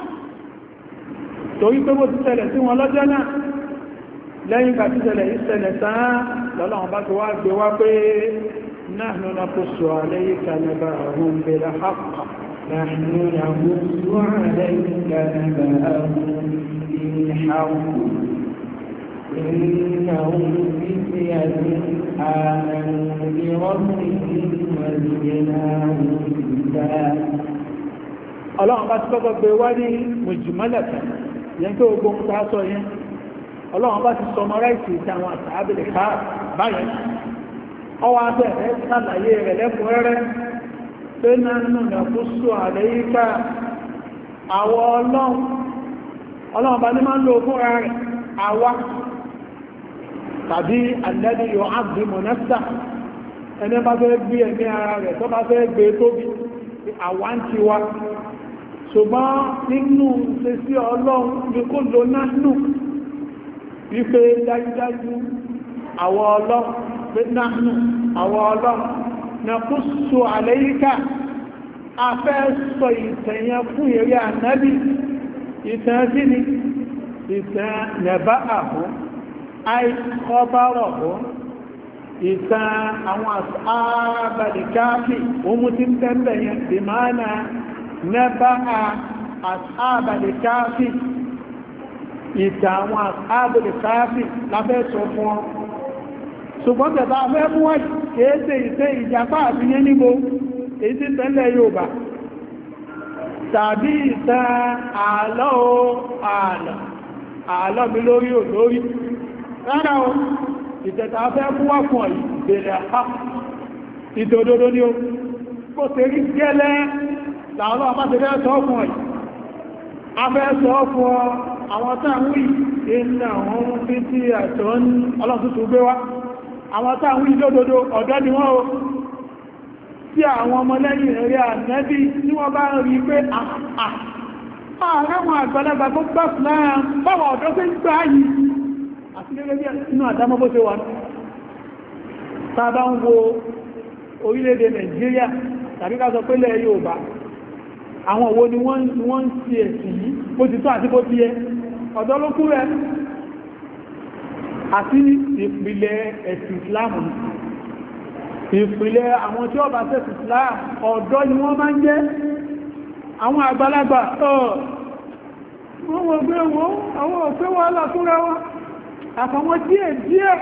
torí pé bó ti ṣẹlẹ̀ sí wọn lọ́jọ́ náà lẹ́yìn ìgbà tí ṣẹlẹ̀ yìí ṣẹlẹ̀ sáá lọ́lọ́wọ́n bá ti wá gbé wá pé nahnu naqussu alayka naba'ahum bil haqq نحن نقص عليك نبأهم بالحق إنهم فتية آمنوا بربهم وزدناهم هدى. Ọlọ́run bá ti kọ́kọ́ gbé wá ní mujmalatan yẹn tó ogun ta sọ yẹn Ọlọ́run bá ti sọmọ́ráìsì tí àwọn àtàbílẹ̀ ká báyẹn ọwọ́ abẹ́rẹ́ sàlàyé rẹ̀ lẹ́kùnrẹ́rẹ́ pé nánú nàkúsù àlẹ́yíká àwọ ọlọ́run bá ní máa ń lo fún rẹ̀ àwa tàbí alladhi yu'azzimu nafsa ẹni bá fẹ́ gbé ẹ̀mí ara rẹ̀ tó bá fẹ́ gbé tóbi àwa ń ti wa ṣùgbọ́n nínú ṣe sí ọlọ́run ní kó lo nánú wípé dájúdájú àwọ ọlọ́run pé nánú àwọ ọlọ́run nàkúsù àlẹ́yíká a fẹ́ sọ ìtẹ̀yẹn fún eré ànábì ìtẹ̀ sí ni ìtẹ̀ nẹ̀bá àbú àìkọ́bárọ̀bú ìtẹ̀ àwọn àbàdìkáàfì ohun tí ń tẹ́lẹ̀ yẹn bí máa na nẹ́bá àbàdìkáàfì ìtẹ̀ àwọn àbàdìkáàfì lábẹ́ sọ fún ọ ṣùgbọ́n tẹ̀bá fẹ́ mú wọ́n kéèsè ìtẹ́ ìjàpá àfihàn níbo èyí tí tẹ́lẹ̀ Yorùbá tàbí ìtẹ́ àlọ́ mi lórí olórí rárá o ìtẹ̀ta fẹ́ mú wá fún ọ̀yí bèèrè àpá ìtòdodo ní o kó ṣe rí gẹ́lẹ́ láàrín àpáṣẹ́fẹ́ sọ fún ọ̀yí a fẹ́ sọ fún àwọn táwọn ìrìnà wọn fi tí àtọ́ ọlọ́tútù gbé wá àwọn táwọn ìlódodo ọ̀dọ́ ni wọ́n o tí àwọn ọmọlẹ́yìn rẹ̀ ànẹ́bí tí wọ́n bá rí pé ààrẹ wọn àgbàlagbà tó gbà fúnláà báwọn ọ̀dọ́ pé ń gbà yìí àti gẹ́gẹ́ bí inú àdámọ́ bó ṣe wà tàbá ń wo orílẹ̀-èdè Nàìjíríà tàbí ká sọ pé lẹ́ Yorùbá àwọn wo ni wọ́n ń ṣe ẹ̀sìn yìí bó ti tó àti bó ti yẹ ọ̀dọ́ ló kú rẹ̀ àti ìpìlẹ̀ ẹ̀sìn Ìsìláàmù ìpìlẹ̀ àwọn tí ó bá ṣẹ̀sìn Ìsìláàmù ọ̀dọ́ ni wọ́n máa ń jẹ́ àwọn àgbàlagbà wọ́n wọ́n gbé wọ́n àwọn òfẹ́ wọ́n alákúnrẹ́ wọn àfàwọn díẹ̀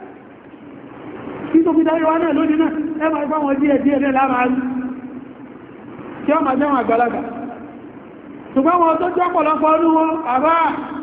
kí tó fi dáyé wá náà lónìí náà ẹmà ipá wọn díẹ̀ lẹ́ láàrín kí ọ máa jẹ́ wọn àgbàlagbà ṣùgbọ́n wọn tó jẹ́ pọ̀lọpọ̀ ọdún wọn àbá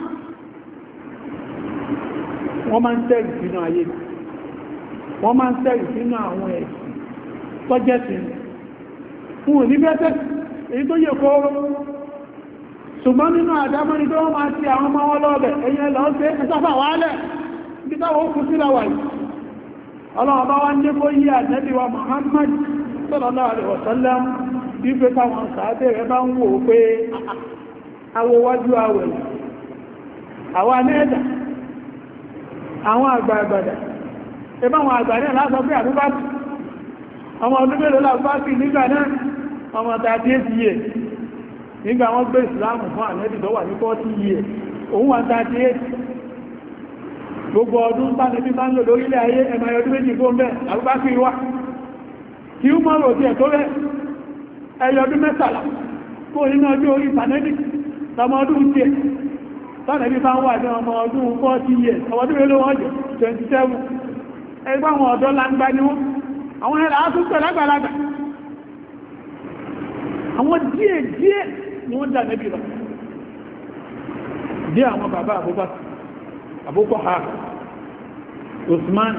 wọ́n máa ń tẹ́rì sínú ayé wọ́n máa ń tẹ́rì sínú àwọn ẹ̀sìn tọ́jẹ́sì fún òní bẹ́tẹ̀ èyí tó yẹ kóró ṣùgbọ́n nínú àdámọ́ ni tó wọ́n máa ti àwọn ọmọ wọn lọ́ọ̀bẹ̀ ẹ̀yẹ lọ́ọ́ sí ẹ̀sáfà wálẹ̀ bí táwọn ó kú sí láwà yìí ọlọ́wọ́ bá wá ń dé kó yí ànábì wa Muhammad sallallahu alaihi wasallam bí pé táwọn sàábẹ̀ rẹ̀ bá ń wò pé awọwájú àwẹ̀ àwọn anẹ́ẹ̀dà àwọn àgbààgbàdà ẹbá àwọn àgbàdà lásọ pé àbúbákì ọmọ ọdún mélòó lábúbákì nígbà náà ọmọ 38 years nígbà wọ́n gbé ìsìláàmù fún ànẹ́bì tó wà ní 40 years òun wà 38 gbogbo ọdún tánẹ́bí bá ń lò lórílẹ̀ ayé ẹmọ ọdún méjì fún bẹ́ àbúbákì wá kí ó mọ́rọ̀ tí ẹ̀ tó rẹ̀ ẹyọ ọdún 13 kó nínú ọjọ́ orí ìpànẹ́bì lọmọ ọdún tí ẹ̀ tọ́nẹ̀bí bá ń wà ní ọmọ ọdún 40 years ọmọdún mélòó wọ́n jẹ́ 27 ẹgbẹ́ àwọn ọ̀dọ́ láńgbá ní wọ́n àwọn ẹ̀rà ápùpẹ̀ lágbàlagbà àwọn díẹ̀ ni wọ́n dà nẹ́bí lọ dí àwọn bàbá Abubakar Usman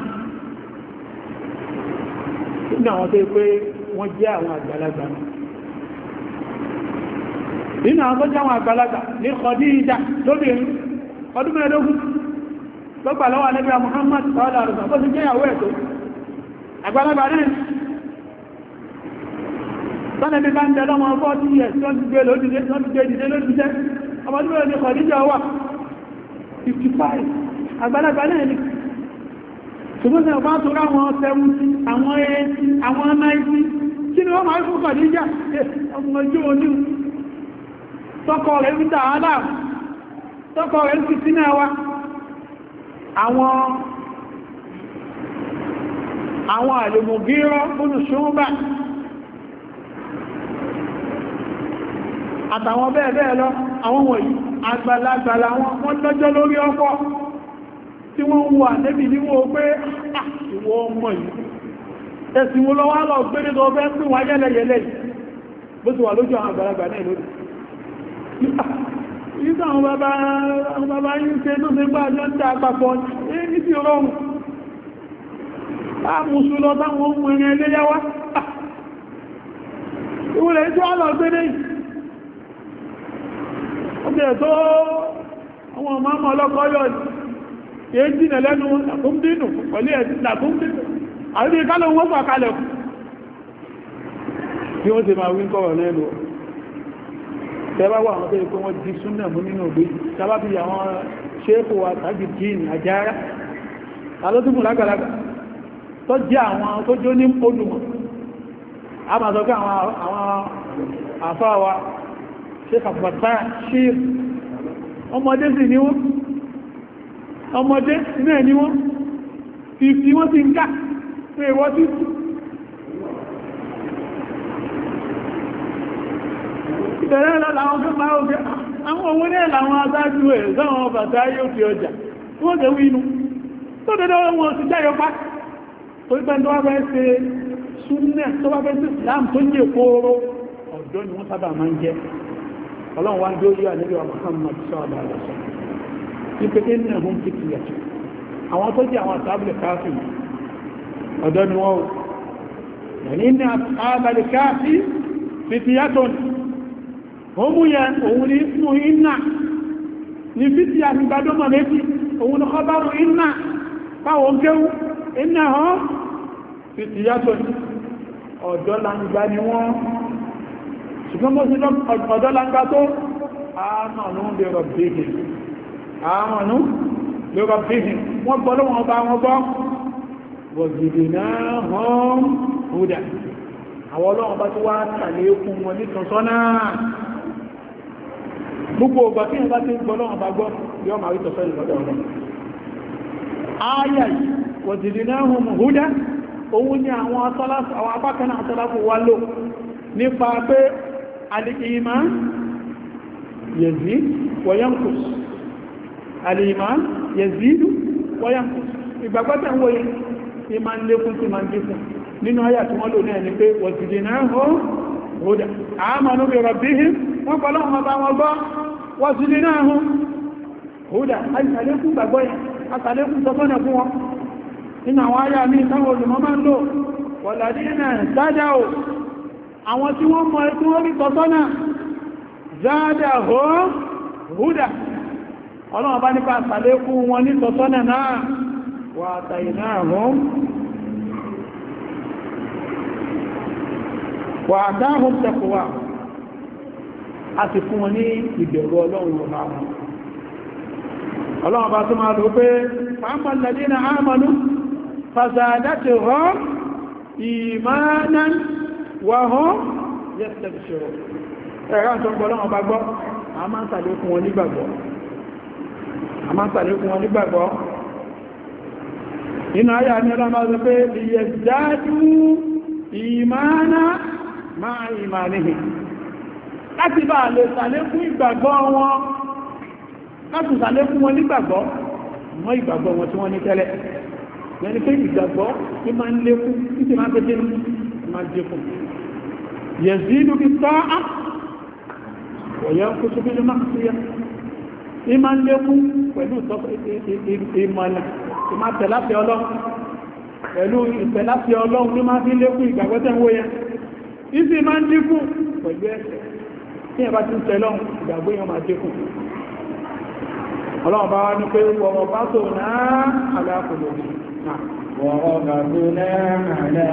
nínú àwọn tó pé wọ́n jẹ́ àwọn àgbàlagbà nínú àwọn tó jẹ́ àwọn àgbàlagbà ní Khadija lóbìnrin ọdún mẹ́ẹ̀dógún lọ́gbà lọ́wọ́ Ànábì Muhammad sallallahu alaihi wasallam bó ti jẹ́ ìyàwó ẹ̀tọ́ àgbàlagbà náà tánàbí bá ń jẹ́ lọ́mọ 40 years tó ti gbé lójúdé ọmọdún mẹ́rin ní Khadija wà 55 àgbàlagbà náà ni ṣùgbọ́n sẹ ọba tó ráwọn 70 àwọn 80 àwọn 90 kí ni wọ́n máa fún Khadija ọmọ ojú oní tọ́kọ rẹ̀ ń dà ádà tọ́kọ rẹ̀ ń fi sínú ẹwà àwọn àlèmògírọ́ fún ṣúgbà àtàwọn bẹ́ẹ̀ bẹ́ẹ̀ lọ àwọn wọ̀nyí àgbàlagbàlà wọ́n lọ́jọ́ lórí ọkọ̀ tí wọ́n ń wà níbi níwò pé ìwọ ọmọ yìí ẹ̀sìn wo lọ́wọ́ lọ gbẹ́dẹ́ tó fẹ́ pín wá yẹ́lẹ̀yẹ́lẹ̀ bó ti wà lójú àwọn àgbàlagbà náà lórí ìgbà àwọn bàbá yìí ṣe tó ṣe gbà jọ ń dá àpapọ̀ ní ti rọrùn bá mùsùlọ táwọn ohun ìrìn ẹlẹ́yàwá ìwòlẹ̀ tí wọ́n lọ gbẹ́dẹ́ yìí ọdẹ̀ tó àwọn ọmọ ọlọ́kọ́ yọ yìí jìnà lẹ́nu làkúndínù pẹ̀lú ẹ̀ làkúndínù àti ìkálọ̀ wọ́n pà kalẹ̀ bí wọ́n ti máa wí kọ́rọ̀ lẹ́nu tẹ́bá wà àwọn tó yẹ kó wọ́n di súnnà mú nínú òbí tàbá bí àwọn ṣéèkù wa tàbí jíìn àjára alótúmù lágbàlagbà tó jẹ́ àwọn tó jó ní olùmọ̀ a máa sọ pé àwọn àfáà Sheikh Abubakar Shir ọmọdé sì ní wọ́n ọmọdé náà ní wọ́n 50 wọ́n ti ń ká pé wọ́n tí ìbẹ̀rẹ̀ lọ́láwọn fún máa ó gẹ́ àwọn owó ní ẹ̀láwọn aṣáájú ẹ̀ sáwọn bàtà yóò fi ọjà wọ́n gẹ̀ wí inú tó dédé wọn sì jáyọ pá tó ipẹ́ tó wá fẹ́ ṣe súnnẹ̀ tó wá fẹ́ sí Islam tó jẹ́ kóró ọ̀dọ́ ni wọ́n sábà máa ń jẹ́ ọlọ́run wá ń jó yíwa níbi wa Muhammad sallallahu alaihi wasallam ipé kí ní ẹ̀hún ti kìyà àwọn tó jẹ́ àwọn àtàbílẹ̀ káàfì ọ̀dọ́ ni wọ́n ní ní àtàbílẹ̀ káàfì fìtìyàtọ̀ òun yẹ òun ní fún iná ní fìtì àti gbádọ́mọ̀ méjì òun ní kọbárù iná báwọn kéwú iná hàn fìtìyàtọ̀ ọ̀dọ́ langba ni wọ́n ṣùgbọ́n mọ́ sí ọ̀dọ́ langba tó àmànú lè rọ̀ bíhìn wọ́n gbọ́ lọ́wọ́n bá wọn gbọ́ wọ̀gìdì náà hàn húdà àwọn ọlọ́wọ́n bá tó wá tàlé okùn wọn ní tọ̀sọ́nà gbogbo ọgbà tí wọ́n bá tí gbọ́ lọ́wọ́n bá gbọ́ yọ́ máa rí tọ̀sọ́ ìlọ́dọ̀ ọ̀rọ̀ ayà wọ̀gìdì náà hàn húdà òun ni àwọn apákaná àtọ́láfò wá lò nípa pé al-iman yazid wa yanqus al-iman yazid wa yanqus ìgbàgbọ́tẹ̀ wọ́n yí ma ń lékún tí ma ń dínkù nínú ayà tí wọ́n lò náà ni pé wazidnahum huda amanu bi rabbihim wọ́n pọ̀lọ́ wọn bá wọn gbọ́ wazidnahum huda àìsàlékún gbàgbọ́ yẹn àsàlékún sọfọ́nà fún wọn nínú àwọn ayà ní ìtàwọn olùmọ́ máa ń lò walladina ihtadaw àwọn tí wọ́n mọ̀ ẹ̀kún orí tọ́sọ́nà zadahum huda ọlọ́wọ́ bá nípa àsàlékún wọn ní tọ́sọ́nà náà wa ataynahum wa atahum taqwa a ti fún wọn ní ìbẹ̀rù ọlọ́run ọba wọn ọlọ́run bá tó máa lò pé fa'amma alladhina amanu fazadatuhum imanan wa hum yastabshirun ẹ̀rọ tó gbọ́ ọlọ́run bá gbọ́ a máa ń ṣàlékún wọn nígbàgbọ́ nínú ayà ní ọlọ́mọ sọ pé liyazdadu ìmáná máa ìmánihì láti bá lè ṣàlékún ìgbàgbọ́ wọn, láti ṣàlékún wọn nígbàgbọ́ mọ́ ìgbàgbọ́ wọn tí wọ́n ní tẹ́lẹ̀. Yẹni pé ìgbàgbọ́ ní máa ń lékún títí máa tẹ́tẹ́ ní máa jẹ́kùn. Yazidu bis-sa'a wa yanqusu bil-ma'siyah. Ní máa ń lékún pẹ̀lú ìmọ̀lá, ìmá tẹ̀láfẹ́ Ọlọ́run, pẹ̀lú ìtẹ̀láfẹ́ Ọlọ́run ní máa fi lékún ìgbàgbọ́ tẹ́ ń wó yẹn. Ìsì máa ń dínkù pẹ̀lú ẹ̀ṣẹ̀. Tí ẹ bá ti ń tẹ̀lọ́run, ìgbàgbọ́ yẹn máa dínkù. Ọlọ́run bá wá ní pé wọ̀rọ̀ bá tó náà aláàkùnlòdì. وَرَبَطْنَا عَلَى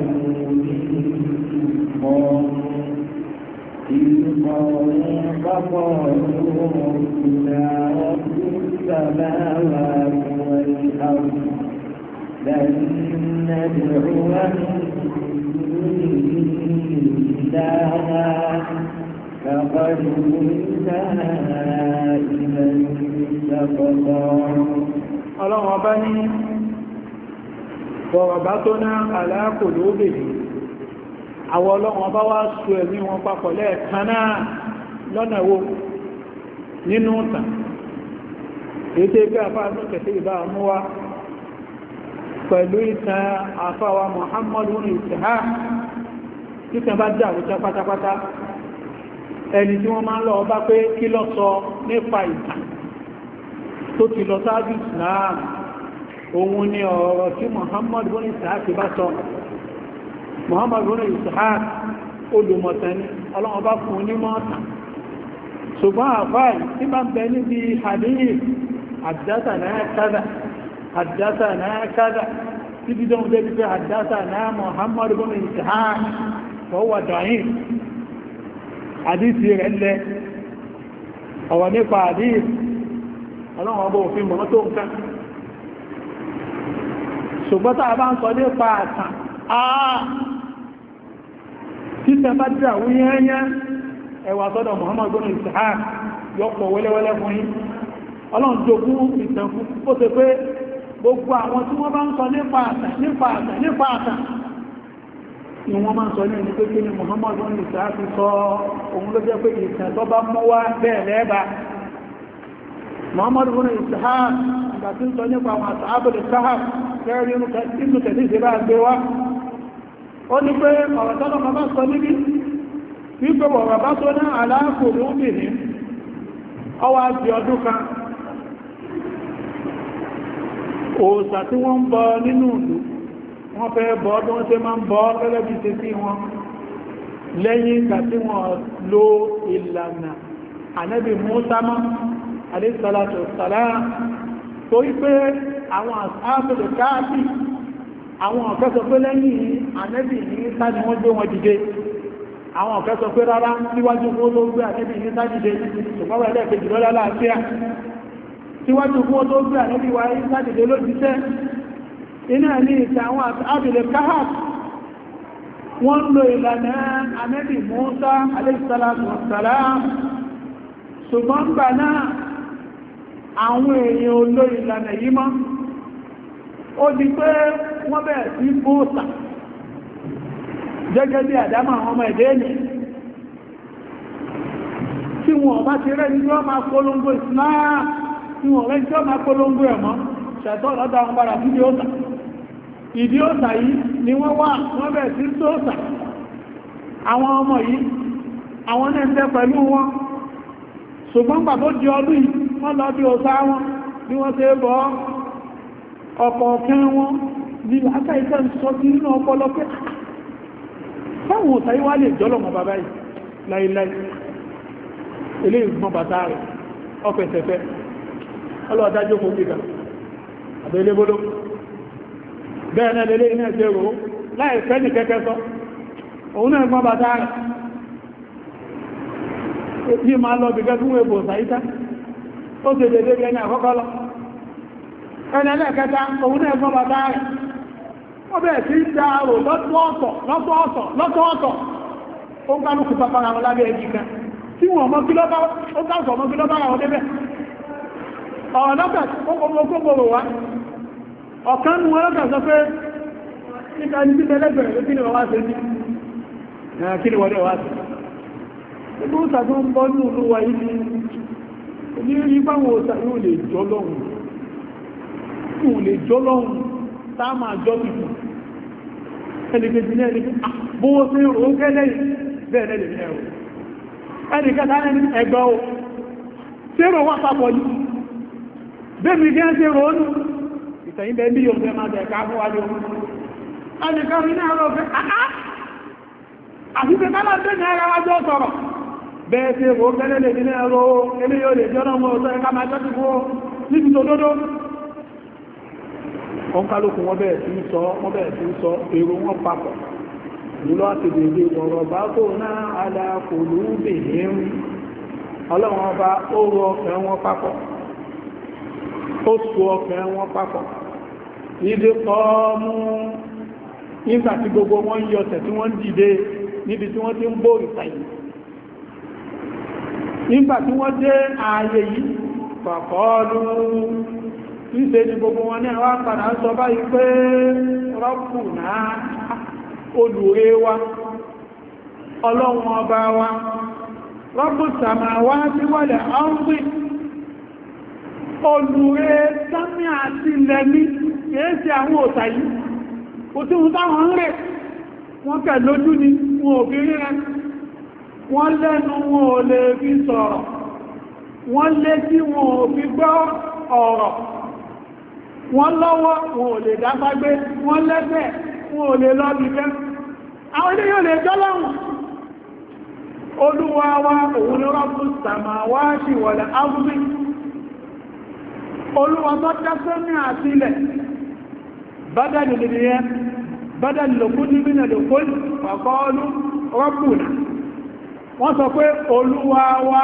قُلُوبِهِمْ إِذْ قَالُوا فَقَالُوا رَبُّنَا رَبُّ السَّمَاوَاتِ وَالْأَرْضِ لَن نَّدْعُوَ مِن دُونِهِ إِلَٰهًا لَقَدْ قُلْنَا إِذًا شَطَطًا. Ọlọ́run ọba ní bọ̀rọ̀bá tó ná àlàákò lóòbè àwọn ọlọ́run ọba wá so ẹ̀mí wọn papọ̀ lẹ́ẹ̀kan náà lọ́nà wo nínú ìtàn ètò ẹgbẹ́ àfáà ní kẹfẹ́ ìbá mú wá pẹ̀lú ìtàn àfáwà Muhammadu ní ìtìhá títẹ̀ bá jà wùjẹ́ pátápátá ẹni tí wọ́n máa ń lọ ọba pé kí ló sọ nípa ìtàn tó ti lọ sáájú Islam òun ni ọ̀rọ̀ tí Muhammad bin Ishaq bá sọ. Muhammad bin Ishaq olùmọ̀tẹ̀ni ọlọ́wọ́ bá fún ní mọ́ta ṣùgbọ́n àfáì tí bá ń bẹ níbi hadith haddathana kaza tí bí jẹun jẹ́ pípẹ́ haddathana Muhammad bin Ishaq fọwọ́ da'if hadith rẹ̀ lẹ ọ̀rọ̀ nípa hadith ọlọ́wọ́ bó fi mọ́ tó nǹkan ṣùgbọ́n tàà bá ń sọ nípa àtàn títẹ bá dà wúyẹ́yẹ́ ẹwà sọ́dọ̀ Muhammad bin Ishaq yọpọ̀ wẹ́lẹ́wẹ́lẹ́ fún yí ọlọ́run jogún ìtàn fún ó ṣe pé gbogbo àwọn tí wọ́n bá ń sọ nípa àtàn ni wọ́n máa ń sọ ní ẹni pé kí ni Muhammad bin Ishaq sọ òun ló jẹ́ pé ìtàn tó bá mọ́ wá bẹ́ẹ̀ lẹ́ẹ̀bà Muhammad bin Ishaq ìgbà tí ń sọ nípa àwọn àtàbùlù Kahf kẹrin inú kẹ̀lú ìṣẹ́bá gbé wá ó ní pé ọ̀rọ̀ tọ́lọ́ bàbá sọ níbi wípé ọ̀rọ̀ bá tó ní aláàkò lóbìnrin ọwá di ọdún kan òòṣà tí wọ́n ń bọ nínú ìlú wọ́n fẹ́ bọ ọdún wọ́n tẹ́ máa ń bọ gẹ́gẹ́ bí ṣe sí wọn lẹ́yìn ìgbà tí wọ́n lo ìlànà ànábì Mùsá alayhi salatu wassalam tó wípé àwọn àṣàbẹ̀lẹ̀ káàkiri àwọn ọ̀fẹ́ sọ pé lẹ́yìn ànẹ́bì ní sáàdì wọ́n gbé wọn dìde àwọn ọ̀fẹ́ sọ pé rárá síwájú fún ó gbé ànẹ́bì ní sáàdì dìde ṣùgbọ́n ẹlẹ́ẹ̀kejì lọ́lá láàáfíà síwájú fún ó gbé ànẹ́bì wáyé sáàdì dìde ló jíṣẹ́ iná ní ìta àwọn àṣàbẹ̀lẹ̀ káàkiri wọ́n lo ìlànà ànẹ́bì Mùsá alayhi salatu wassalam ṣùgbọ́n gbà náà àwọn èèyàn oló ìlànà yìí mọ́ ó di pé wọ́n bẹ̀rẹ̀ sí bóòsà gẹ́gẹ́ bí àdámà àwọn ọmọ ẹ̀dẹ́ ẹ̀nì tí wọ́n bá ti rẹ̀ ní wọ́n máa polongo Islam tí wọ́n rẹ̀ ní wọ́n máa polongo ẹ̀mọ́ ṣẹ̀tọ́ lọ́dá wọn bára ìdí òsà yìí ni wọ́n wà wọ́n bẹ̀rẹ̀ sí tóòsà àwọn ọmọ yìí àwọn náà ń tẹ́ pẹ̀lú wọn ṣùgbọ́n pàtó di ọdún yìí wọ́n lọ bí òsà wọn bí wọ́n tẹ́ bọ́ ọ̀pọ̀ọ̀kẹ́ wọn ní àkà ìfẹ́ sọ sí nínú ọpọlọ pé báwọn òsà yìí wá lè jọ́lọ̀ mọ́ bàbá yìí láìláì ilé ìgbọ́n bàtà rẹ̀ ọpẹ̀sẹ̀fẹ́ ọlọ́ọ̀dájọ́ kò gbígbà àbẹ́lébóló bẹ́ẹ̀ náà lélé iná ẹ̀jẹ̀rò láìfẹ́ ní kẹ́kẹ́ sọ òun náà gbọ́n bàtà rẹ̀ yí máa lọ bí gẹ́gún èbò sàíta ó ṣe dédé bí ẹni àkọ́kọ́ lọ ẹni ẹlẹ́kẹta òun náà gbọ́n bàtà rẹ̀ ó bẹ̀ẹ̀ sí dáàrò lọ́tọ̀ọ̀tọ̀ ó ń kálùkù pàpàrà wọn lábẹ́ ẹjì kan tí wọ́n mọ́ kí lọ́bá ó káàkọ̀ mọ́ kí lọ́bá àwọn débẹ̀ ọ̀lọ́pẹ̀ kókòrò wá ọ̀kan nù ọlọ́pẹ̀ sọ pé nípa ní títẹ́ lẹ́gbẹ̀rẹ̀ tó kí ni wọ́n wá ṣe ní kí ni wọ́n dẹ̀ wá sí ẹgbẹ́ òsà tó ń bọ́ ní olúwa yìí ní rí báwọn òsà yóò lè jọ lọ́hùn táà máa jọ tuntun ẹnìkejì ní ẹni bó sí rò ó gẹ́lẹ̀ bẹ́ẹ̀ lè ní ẹ̀rọ ẹnìkẹta ní ẹgbẹ́ o tí rò wá papọ̀ ní bẹ́ẹ̀mì gẹ́ sí rò ó nù ìtẹ̀yìn bẹ́ẹ̀ bí yóò fẹ́ máa bẹ̀ ká fún wájú ẹnìkan ní ẹ̀rọ fẹ́ àti pé kálá tó ní ara wájú ọ̀sọ̀rọ̀ bẹ́ẹ̀ sí rò ó gẹ́lẹ̀ lè ní ẹ̀rọ ilé yóò lè jọ́nà mọ́ ọ̀sọ̀ ẹ̀ká máa jọ́ ti fún níbi tó dódó ọkàlùkù wọ́n bẹ̀rẹ̀ sí sọ èrò wọn papọ̀ nílò àti dèdè ọ̀rọ̀ bá kò náà alákòlú bèèrè ọlọ́run ọba ó rọ ọkẹ̀ wọn papọ̀ ó so ọkẹ̀ wọn papọ̀ níbi kọ́ mú nígbàtí gbogbo wọn yọ̀tẹ̀ tí wọ́n dìde níbi tí wọ́n ti ń bó ìtàyè nígbàtí wọ́n dé ààyè yìí pàkọ́ọ̀lú ìṣe ni gbogbo wọn ní àwọn padà sọ báyìí pé rọ́pù náà olùrẹ wa ọlọ́run ọba wa rọ́pù sàmàwá tí wọ́lẹ̀ ọ́ngbì olùrẹ sámi àti lẹ́mí kìí ṣe àwọn òtà yìí kò tí wọ́n táwọn ń rẹ̀ wọ́n kẹ̀ lójú ni wọn ò fi ríran wọ́n lẹ́nu wọn ò lè fi sọ̀rọ̀ wọ́n létí wọn ò fi gbọ́ ọ̀rọ̀ wọ́n lọ́wọ́ wọn ò lè dáfágbé wọ́n lẹ́sẹ̀ wọn ò lè lọ́bí fẹ́ àwọn ilé yóò lè jọ́lọ́run olúwa wa òun ni rọ́pù sàmàwáṣì wọ̀lẹ̀ áwúrí olúwa tó jásẹ́ ní àtílẹ̀ bádàlì lòkú níbi nà lòkú pàkọ́ọ̀lú rọ́pù náà wọ́n sọ pé olúwa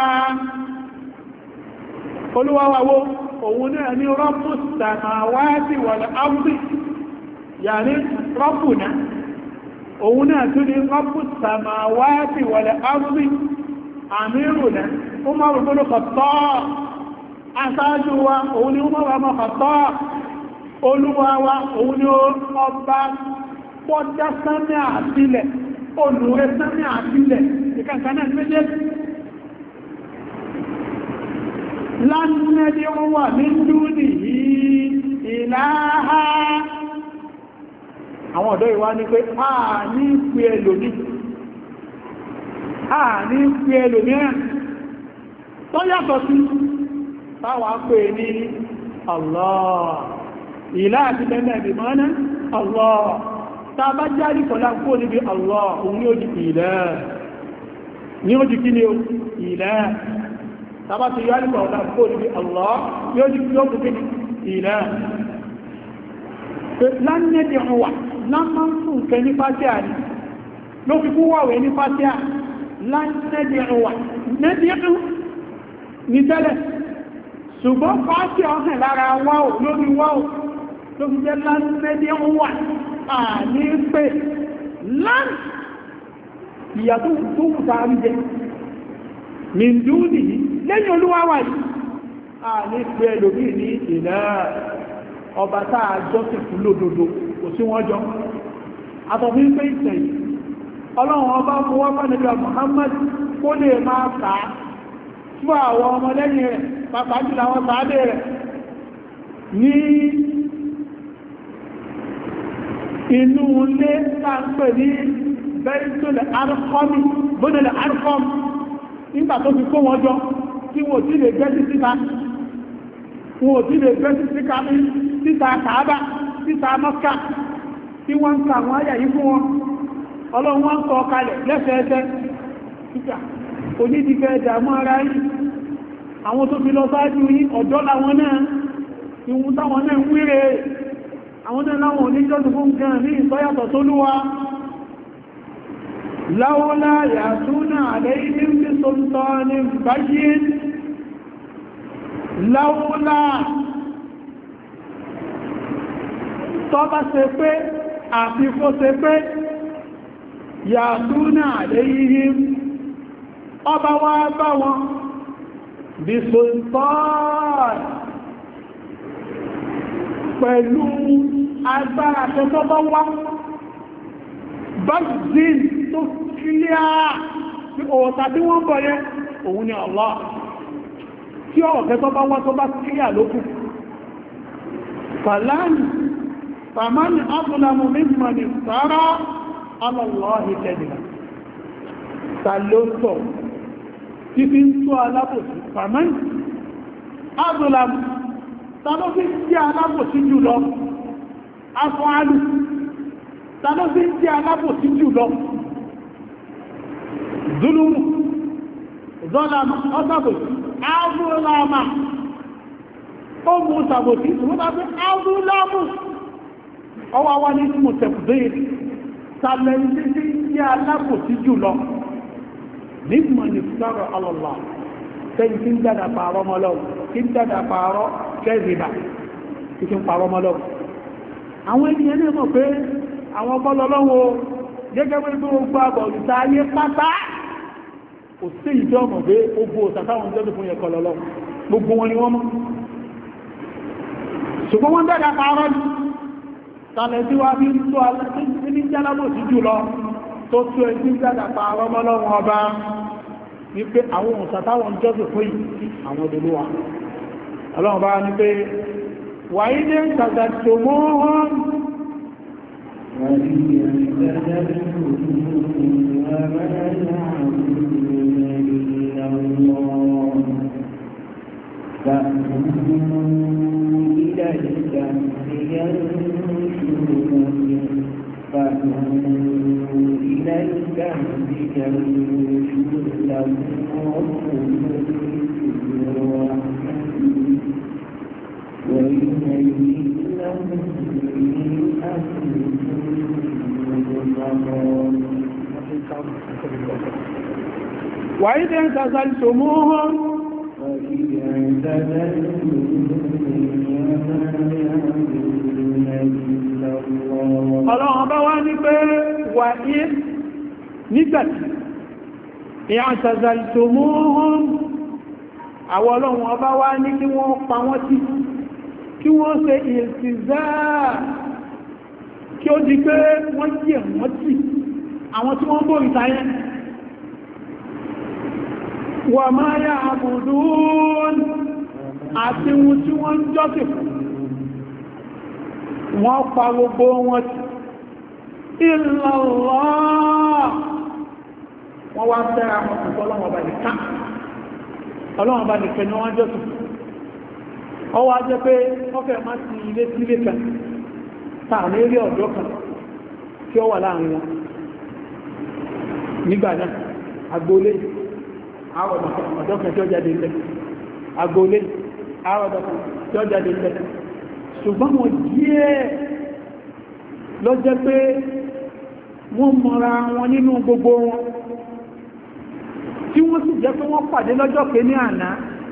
wa wo òun náà ní rọ́pù sàmàwáṣì wọ̀lẹ̀ áwúrí yàní rọ́pù náà òun náà tún ní rọ́pù sàmàwáṣì wọ̀lẹ̀ áwúrí àmírù náà ó máa rúgbọ́nù kọ̀tọ́ aṣáájú wa òun ni ó máa wà máa kọ̀tọ́ olúwa wa òun ni ọba pọ́já sánmẹ́ àtílẹ̀ olùrẹ sánmẹ́ àtílẹ̀ ìkàkànnà méjèèjì lánàdí wọ́n wà ní dúdì yìí ìlàáhá àwọn ọ̀dọ́ ìwá ní pé a ní pé ẹlòmíràn tó yàtọ̀ sí táwà pè ní Allah ìlà àti bẹ́ẹ̀ ìmọ́ná Allah tá bá járí kọ̀lá kó níbi Allah òun ní ó di ìlà ní ó di kí ni ó ìlà tàbá ti yárí kọ̀lá kó níbi Allah yóò di kí ó kú kí ni ìlà lánàdì ọwà lámán fún kẹ ní fásíà ní ló fi kú wàwẹ̀ ní fásíà lánàdì ọwà nẹ́dì ẹ̀kùn ní tẹ́lẹ̀ ṣùgbọ́n fásíà ọ̀hẹ̀ lára wáwò lórí wáwò ló fi jẹ́ lánàdì ọwà àní pé lán ìyà tó wù tààrí jẹ mìndú nìyí lẹ́yìn olúwáwà yìí àní pé ẹlòmí ní ìlẹ́ ọba táà jọ́sìn fún lódodo kò sí wọ́n jọ àtọ̀fí pé ìtẹ̀yìn ọlọ́run ọba fún wọ́n bá nígbà Muhammad kó lè máa kàá fún àwọn ọmọ lẹ́yìn rẹ̀ pàpàá jùlọ àwọn sàádé rẹ̀ ní inú ilé sáàpẹ̀ ní bẹ́ẹ̀tọ́lẹ̀ arúkọ́mí bọ́nẹ̀lẹ̀ arúkọ́mí nígbà tó fi kó wọn jọ tí wọ́n tí lè gbẹ́ sí síta wọn ò tí lè gbé síta kàábà síta mọ́ká tí wọ́n ń ka àwọn àyà yìí fún wọn ọlọ́run wọ́n ń kọ kalẹ̀ lẹ́sẹẹsẹ títà onídìíkẹ́ ẹ̀dàmú ara yìí àwọn tó fi lọ sáájú yìí ọ̀dọ́ làwọn náà ìwọ̀n táwọn náà ń wíre àwọn náà láwọn oníjọ́sù fún gan ní ìsọ́yàtọ̀ tó lúwa láwọ́lá yàtúnà àlẹ́yìn ní sọ́tọ́ ní báyìí láwọ́lá tọ́bá ṣe pé àfikó ṣe pé yàtúnà àlẹ́yìn ọba wá bá wọn bí sọ́tọ́ pẹ̀lú agbára tẹ́tọ́ bá wá báyìí tó kílíà tí òòtà tí wọ́n bọ̀ yẹ òun ni Allah tí ọ̀kẹ́ tó bá wá tó bá kílíà lókù fàmánì azlamu mimman iftara ala Allahi kadhiba tàlótọ̀ tí fi ń tó alábòsí fàmánì azlamu tàbí fi jẹ́ alábòsí jùlọ afọ́álù tàbí fi jẹ́ alábòsí jùlọ zulumu zọ́lámà ọ́sàbòsí azulama ó mú sàbòsí wọ́n bá fi azulamu ọwọ́ wá ní ìsìnkú tẹ̀kùdé tàbí fi jẹ́ alábòsí jùlọ nígbà ní sọ́rọ̀ alọ́lá tẹ́yìn tí ń dada pààrọ̀ mọ́lọ́wọ́ tí ń dada pààrọ̀ kẹ́rìbà tí ń pààrọ̀ mọ́lọ́wọ́ àwọn ènìyàn ní mọ̀ pé àwọn bọ́lọ́lọ́wọ́ gẹ́gẹ́ bí tó gbọ́ àbọ̀ ìta ayé pátá kò sí ìjọ mọ̀ pé ó bó tàtàwọn jẹ́ fún ẹ̀kọ́ lọ́lọ́ gbogbo wọn ni wọ́n mọ́ ṣùgbọ́n wọ́n dada pààrọ̀ ní tàlẹ̀ tí wá bí tó alẹ́ ní jálábò sí jùlọ tó tó ẹ̀ tí ń dada pààrọ̀ mọ́lọ́wọ́ ọba wípé àwọn òsàtàwọn jọ́sù fún àwọn olùlúwà ọlọ́run bá ní pé wàí ní tàzàtò mọ́ wọn إلى الكهف ينشر لهم ويهيئ لهم من أمرهم وإذا اعتزلتموهم ọlọ́run bá wá ní pé wà ní nígbàtí i'tazaltumuhum àwọn ọlọ́run ọba wá ní kí wọ́n pa wọ́n tì kí wọ́n ṣe ìltìzáà kí ó di pé wọ́n yẹ̀ wọ́n tì àwọn tí wọ́n bó ìtayẹ́ wà máa yá àbùdún àti wọn tí wọ́n jọ́sìn wọ́n pa gbogbo wọn tí illallah wọ́n wá tẹ́ra wọn kùn ọlọ́wọ́n bá lè ká ọlọ́wọ́n bá lè fẹ́ ní wọ́n jọ́sìn ọwọ́ ajẹ́ pé wọ́n fẹ́ má ti ilé sílé kan tàà ní eré ọ̀dọ́ kan tí ó wà láàrin wọn nígbà náà agbólé àwọn ọ̀dọ́ kan tí ó jáde ilẹ̀ agbólé àwọn ọ̀dọ́ kan tí ó jáde ilẹ̀ ṣùgbọ́n wọn díẹ̀ lọ jẹ́ pé wọ́n mọ́ra wọn nínú gbogbo wọn tí wọ́n sì jẹ́ pé wọ́n pàdé lọ́jọ́ pé ní àná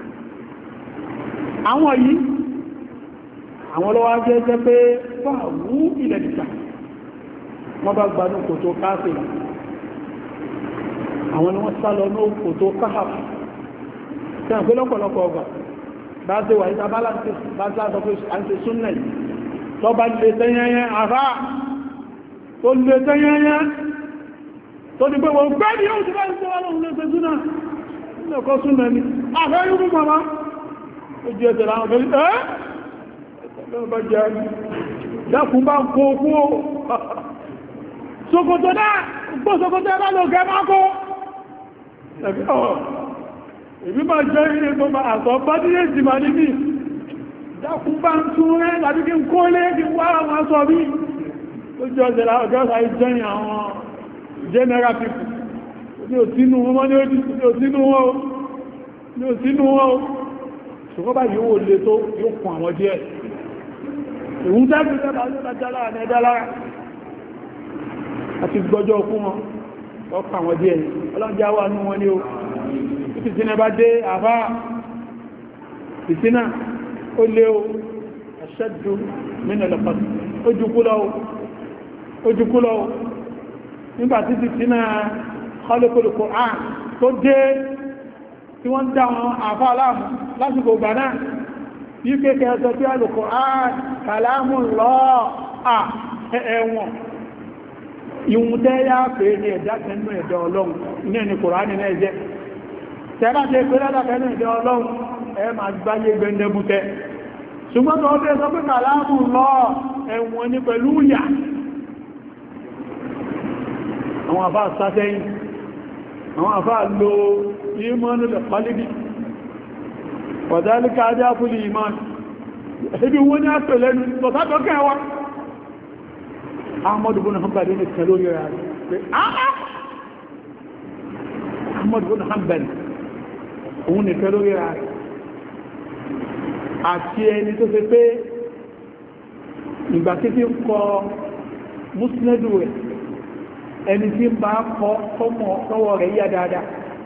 àwọn yìí àwọn lọ́wọ́ jẹ́ pé fàwú ilẹ̀ nìta wọ́n bá gbanú kòtò káàkiri àwọn ni wọ́n sálọ ní kòtò káàkiri tí wọ́n pé lọ́pọ̀lọpọ̀ ọgbà bá ṣe wà ìta balance bá ṣe àtọ́ pé à ń ṣe súnnẹ̀ tó bá lè tẹ́yẹnyẹ àfá tó lè tẹ́yẹnyẹ tó ní pé wọ́n gbẹ́ ní oṣù bá ń ṣe wọ́n lè ṣe súnnà ní ọkọ̀ súnnẹ̀ ni àfẹ́ yóò mú màmá ojú ẹsẹ̀ láwọn fẹ́ bá jẹ́ dákùn bá ń kó kú ó ṣòkòtò náà gbọ́ ṣòkòtò ẹbá lọ gẹ máa kó èmi máa jẹ́ ilé tó máa àtọ́ bá dílé jì máa níbi dákùn bá ń tún rẹ̀ láti kí n kó lé kí wá àwọn aṣọ bí ojú ẹsẹ̀ láwọn gẹ́ọ̀sà ìjẹyìn àwọn general people ní òsínú wọn ní òsínú wọn ṣùgbọ́n bá yíò lè tó yóò kún àwọn díẹ̀ ìwún tẹ́bí tẹ́bà ló bá jálá ní ẹjálá àti gbọ́jọ́ fún wọn ọkọ̀ àwọn díẹ̀ ọlọ́njá wà ní wọn ní o ìfìsínà bá dé àbá ìsínà ó lé o ashaddu min al-qatl ojúkúlọ́ nígbàtí ìfìsínà khalqul Qur'an tó dé tí wọ́n dá wọn àfá aláàmù lásìkò gbà náà yí kéèkéé ẹ̀sọ́ tí Al-Qur'an kalamullah ẹ̀wọ̀n ìhun tẹ́ yá pé ní ẹ̀dá kẹ́nu ẹ̀dá ọlọ́run ní ẹni Kùránì náà jẹ́ tẹ́lá tẹ́ pé lẹ́dà kẹ́nu ẹ̀dá ọlọ́run ẹ máa gbáyé gbẹ́ndẹ́bútẹ́ ṣùgbọ́n tó ọdún ẹ̀sọ́ pé kàlámù lọ ẹ̀wọ̀n ní pẹ̀lú ìyà àwọn àfáà sátẹ́yìn àwọn àfáà lo ìmọ̀nù lẹ̀ pálíbí ọ̀dálíkà ajá fúlì ìmọ̀nù ẹbí wọ́n ní àtò lẹ́nu tọ̀tàtọ̀kẹ́ wa Ahmadu bin Hanbal ní kẹlórí rẹ̀ pé Ahmadu bin Hanbal òun ní kẹlórí rẹ̀ àti ẹni tó fẹ́ pé ìgbà tí fi ń kọ musnadu rẹ̀ ẹni tí ń bá kọ tọwọ́ rẹ̀ yá dáadáa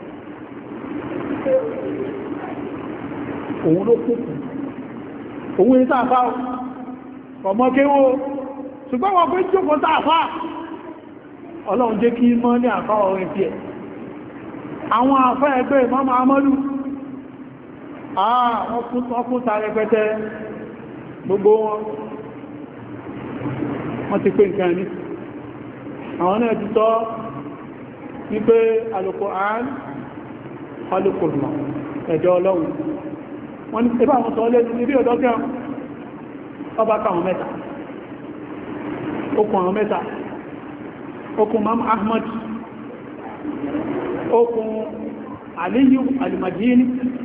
òun ló kúkù òun ní sáàfá ọmọ kéwó ṣùgbọ́n wọn pé jókòó sáàfá ọlọ́run jẹ́ kí mọ́ ní àfá ọ̀rẹ́ tí ẹ̀ àwọn àfá ẹgbẹ́ Imam Ahmadu wọ́n kún sáré pẹ́tẹ́ gbogbo wọ́n ti pé nǹkan ní àwọn náà ti tọ́ wípé Al-Qur'an Al-Qur'an ẹ̀dọ́ ọlọ́run wọ́n ní ẹbá àwọn sọ́ọ́lẹ́ ní bí ọ̀dọ́ kẹ́ ọba káwọn mẹ́ta okùn àwọn mẹ́ta okùn Imam Ahmad okùn Aliyu Al-Madini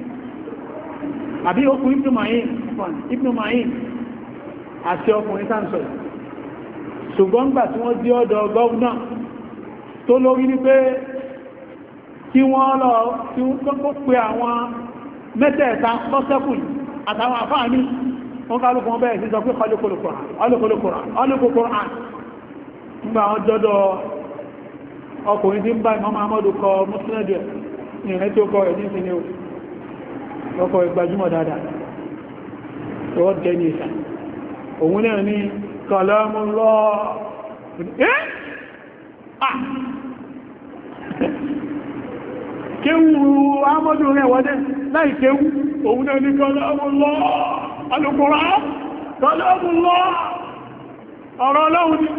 àbí okùn Ibn Ma'in àti ọkùnrin sáǹsọ̀ ṣùgbọ́n gbà tí wọ́n dí ọ̀dọ̀ gọ́ọ̀nà tó lórí ní pé kí wọ́n lọ tí wọ́n pé àwọn mẹ́tẹ̀ẹ̀ta lọ́sẹ́kù àtàwọn àfáà ní wọ́n kálùkù wọn bẹ̀rẹ̀ sí sọ pé ọlọ́kọ̀lọ́kọ̀rán nígbà wọn jọ́dọ̀ ọkùnrin tí ń bá Imam Ahmadu kọ mọ́sílẹ̀dẹ̀ ní ẹ̀rẹ́ tí ó kọ ẹ̀ ní ìsinmi ọkọ̀ ìgbàjúmọ̀ dáadáa tó jẹ́ ní ìsà òun náà ní kalamullah kéwú Ahmadu rẹ̀ wọ́dẹ́ láì kéwú òun náà ní kalamullah Al-Qur'an kalamullah ọ̀rọ̀ Ọlọ́run ni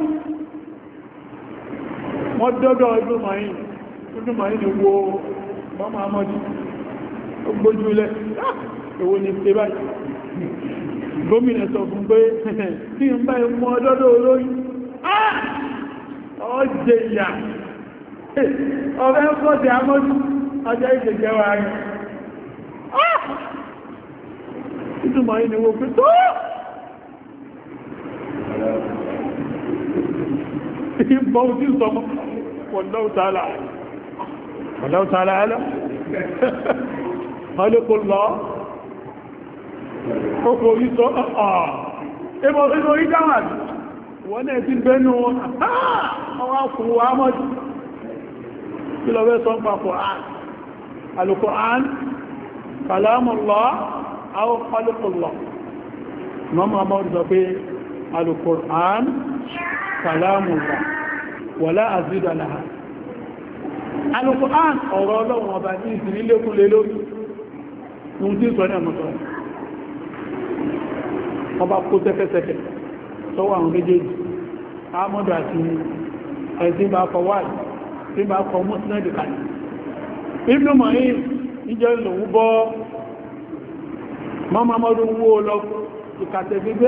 wọ́n dọ́dọ̀ ọdún màáyìn ni wo mọ́mọ́ Ahmadu ó gbójú ilẹ̀ èwo ni pé báyìí gómìnà sọ fún pé tí ń bá ìmọ̀ ọdọ́dọ̀ olóyìn ọjẹ́ ìyà ọ̀rẹ́ ń kọ́ sí Ahmadu ọjọ́ ìṣẹ̀jẹ́ wa rẹ̀ ìtumọ̀ yìí ni wo pé tó ìbọn tí sọmọ́ wallahu ta'ala alá Khaliqullah kòkò orí sọ ẹbọ̀ orí dáwà wọ́n náà ti bẹ́nu ọwá fún wa mọ́jú kí lọ bẹ́ sọ pàpọ̀ Al-Qur'an kalamullah aw Khaliqullah mọ́mọ́ mọ́ sọ pé Al-Qur'an kalamullah wala azidu laha Al-Qur'an ọ̀rọ̀ Ọlọ́run ọba ní ìsìnlékún lé lórí ohun tí sọ ní àmọ́sọ̀ ọba kó tẹ́kẹ́tẹ́kẹ́ sọ́wọ́ àwọn méjèèjì Ahmadu àti ẹ̀sìn bá kọ wáyé tí bá kọ mọ́sílẹ̀ dìkàlẹ̀ Ibn Ma'in ìjẹ́ lòun bọ́ mọ́mọ́mọ́dún wó lọ ìkàtẹ̀ gbígbé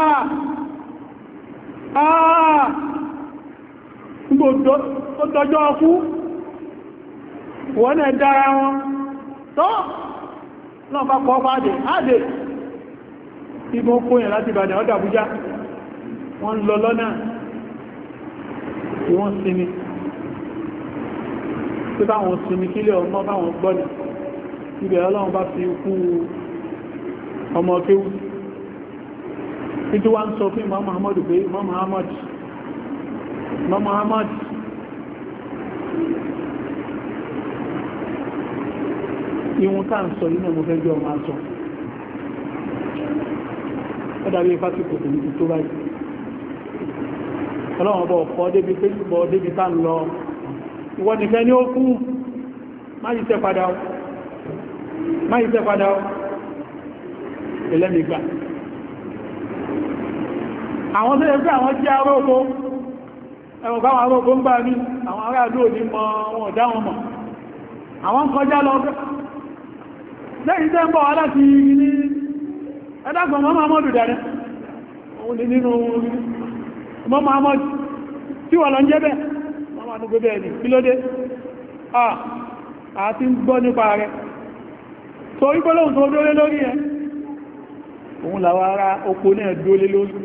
gbogbo tó dọjọ́ ọkú wọ́n náà dára wọn tó náà bá kọ́ fàádé áàdé tí wọ́n kó yẹn láti Ìbàdàn ọdọ̀ Àbújá wọ́n lọ lọ́nà tí wọ́n sinmi tí báwọn sinmi kílẹ̀ ọmọ báwọn gbọ́nà ibẹ̀ Ọlọ́run bá fi kú ọmọ kéwú títí wá ń sọ fún Imam Muhammadu pé Imam Muhammad ìwọ̀n tá ń sọ nínú ọmọ fẹ́ jẹ́ ọmọ àṣọ ó dàbí ìfásitì tó ní tó báyìí Ọlọ́run bọ̀ ọ̀pọ̀ débi tá ń lọ ìwọ́n nìfẹ́ ní ó kú má yí tẹ́ padà ẹlẹ́mìgbà àwọn tó yẹ pé àwọn jẹ́ aróko ẹwọ̀n káwọn ará ogun gbà ní àwọn ará ìlú òní mọ wọn ọ̀dá wọn mọ̀ àwọn kọjá lọ lẹ́yìn tẹ́ ń bọ̀ wá láti ní ẹ̀dàgbọ̀n mọ́ Muhammadu dẹ̀rẹ́ òun ni nínú mọ́ Muhammadu tí wọ́n lọ ń jẹ́ bẹ́ẹ̀ wọ́n máa nígbé bẹ́ẹ̀ ni kí ló dé àti ń gbọ́ nípa rẹ̀ tó rí pẹ́lú tó dólé lórí ẹ̀ òun làwọn ará oko náà dólé lórí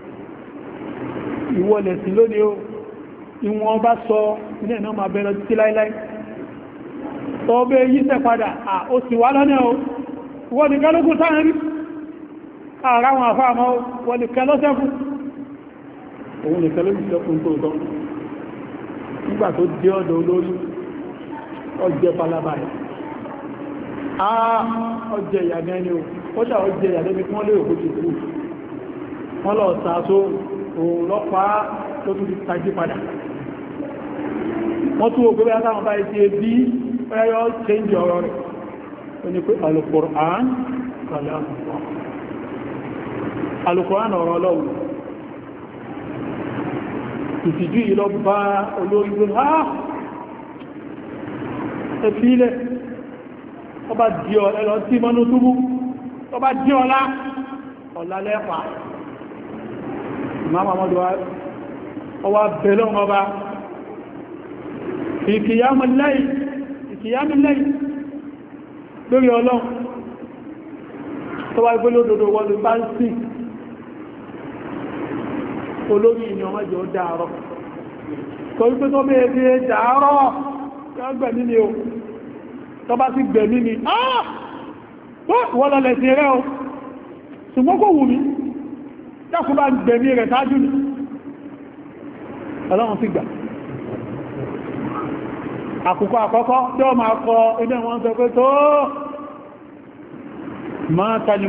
ìwọlẹ̀ sí lónìí ó ìwọ̀n bá sọ ilẹ̀ náà máa bẹ̀rẹ̀ títí láíláí tọ́ọ̀bẹ̀ yíṣẹ́ padà ó sì wá lọ́nà ó wọ́n ni kálógún sáà rí ara wọn àfáàmọ́ wọ́n ni kẹlọ́sẹ́kù òun ni kẹlọ́sẹ́kùn tó tọ́ nígbà tó dé ọ̀dọ̀ olórí ọjẹ́ palaba rẹ̀ ọjẹ́ ìyà mẹ́ni ó kọ́ṣà ọjẹ́ ìyà lẹ́bí wọ́n lè òkú ti kú wọ́n lọ sàásó òun lọ́pàá tó tún ti tají padà wọ́n tún ògbé látàwọn bá ìṣe bí ẹyọ change ọ̀rọ̀ rẹ̀ ó ní pé Al-Qur'an kalamullah Al-Qur'an ọ̀rọ̀ Ọlọ́run ìtìjú yìí lọ bá olórí gbé ẹ̀fílẹ̀ ọba dí ọ ẹlọ tí mọ́nú túbú ọba dí ọlá ọ̀lá lẹ́pàá ìmáàmà mọ́dọ̀ ọwá bẹ̀lọ́ ọba ìkìyàmù lẹ́yìn lórí ọlọ́run tó wá igbó lódòdó wọ́n lè bá ń sí olórí ìyàn mọ́jọ dáárọ̀ tó wípé tó bẹ́ẹ̀ dáárọ̀ gbẹ̀mí ni o tó bá sí gbẹ̀mí ni wọ́n lọ lẹ̀sìn rẹ̀ o ṣùgbọ́n kò wù mí dákùn bá gbẹ̀mí rẹ̀ sáájú ni ọlọ́run sì gbà àkùkọ àkọ́kọ́ tí ó máa kọ ilé wọn sọ pé tó máa tàbí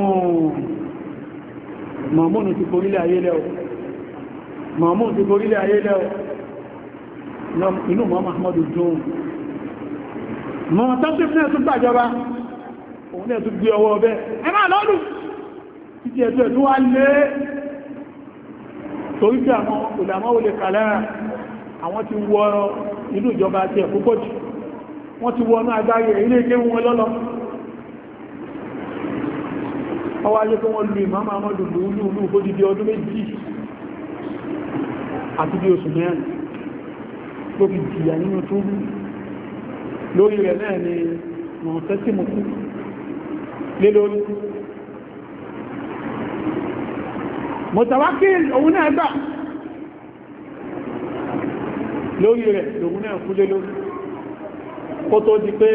Màmúnù ti korílẹ̀ ayé lẹ́ọ̀ Màmúnù ti korílẹ̀ ayé lẹ́ọ̀ inú Muhammadu dùn mọ́ tọ́sí fún ẹ̀tún gbàjọba òun ní ẹ̀tún gbé ọwọ́ ọbẹ̀ ẹ máa lọ́dún títí ẹ̀tún ẹ̀tún wá lé torí pé àwọn olàmọ́ olè kàlára àwọn ti wọ inú ìjọba àti ẹ̀kúkọ́ jù wọ́n ti wọnú agbáyé ilé ilé wọn lọ́lọ́ ọwọ́ ayé tó wọ́n lu Imam Ahmadu lúlú bó di ọdún méjì àti bí oṣù mẹ́rin tó fi jìyà nínú túbú lórí rẹ̀ náà ni wọ́n tẹ́ sí mú kú lé lórí Mutawakkil òun náà gbà lórí rẹ̀ lòun náà kú lé lórí kó tó di pé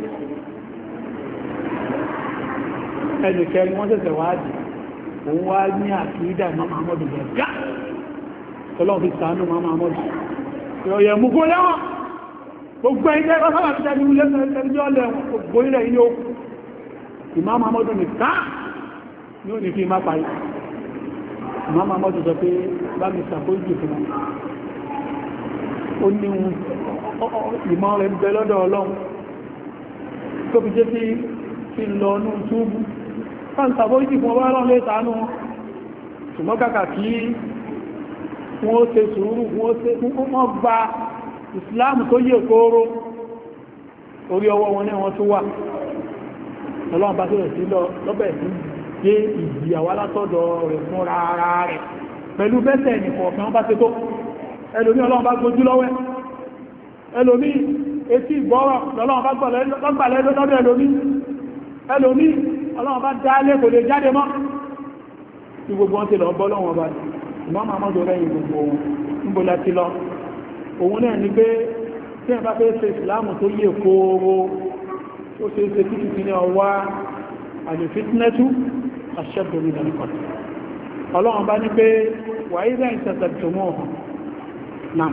ẹnìkẹ́ wọ́n ṣẹ̀ṣẹ̀ wáàdì òun wá ní àkídà Muhammadu gẹ̀gá tọ́lọ́n fi sàánù Muhammadu ìrọ̀yẹ̀ mú kó lẹ́wọ̀n gbogbo ẹgbẹ́ ọ̀sán àti ẹni lẹ́sẹ̀ẹ́jọ́ lẹ́wọ̀n gbogbo ilẹ̀ ilé okù Imam Muhammadu nìkan ní ò ní fi má parí Imam Muhammadu sọ pé bá mi sàkójì fún wọn ó ní ìmọ̀ rẹ̀ ń bẹ lọ́dọ̀ Ọlọ́run tó fi jẹ́ sí lọ ní túbú fáǹtàbójì fún ọwọ́ ọlọ́run lè tàánú ṣùgbọ́n kàkà kí wọ́n ṣe sùúrù wọ́n gba ìsìláàmù tó yẹ kóró orí ọwọ́ wọn ní wọ́n tó wà ọlọ́run bá tó rẹ̀ sí lọ́bẹ̀ sí gbé ìjìyàwó látọ̀dọ̀ rẹ̀ fún rárá rẹ̀ pẹ̀lú bẹ́sẹ̀ nìkọ̀ọ̀kan bá ṣe tó ẹlòmí ọlọ́run bá gbójú lọ́wẹ́ ẹlòmí etí ìgbọ́rọ̀ lọ́lọ́run bá gbàlẹ́ lọ́dọ̀ ẹlòmí ọlọ́run bá dálé kò lè jáde mọ́ tí gbogbo wọn ti lọ bọ́ lọ́wọ́ bá Imam Ahmadu rẹ̀yìn gbogbo wọn níbo láti lọ òun náà ni pé tí ẹ bá fẹ́ ṣe ìsìláàmù tó yẹ kóóró ó ṣe é ṣe títí sí ní ọwá àlèfitnẹ́tú aṣẹ́bùrú nìkan ọlọ́run bá ní pé wàá ilẹ̀ ìṣẹ̀tẹ̀tùmọ̀ náà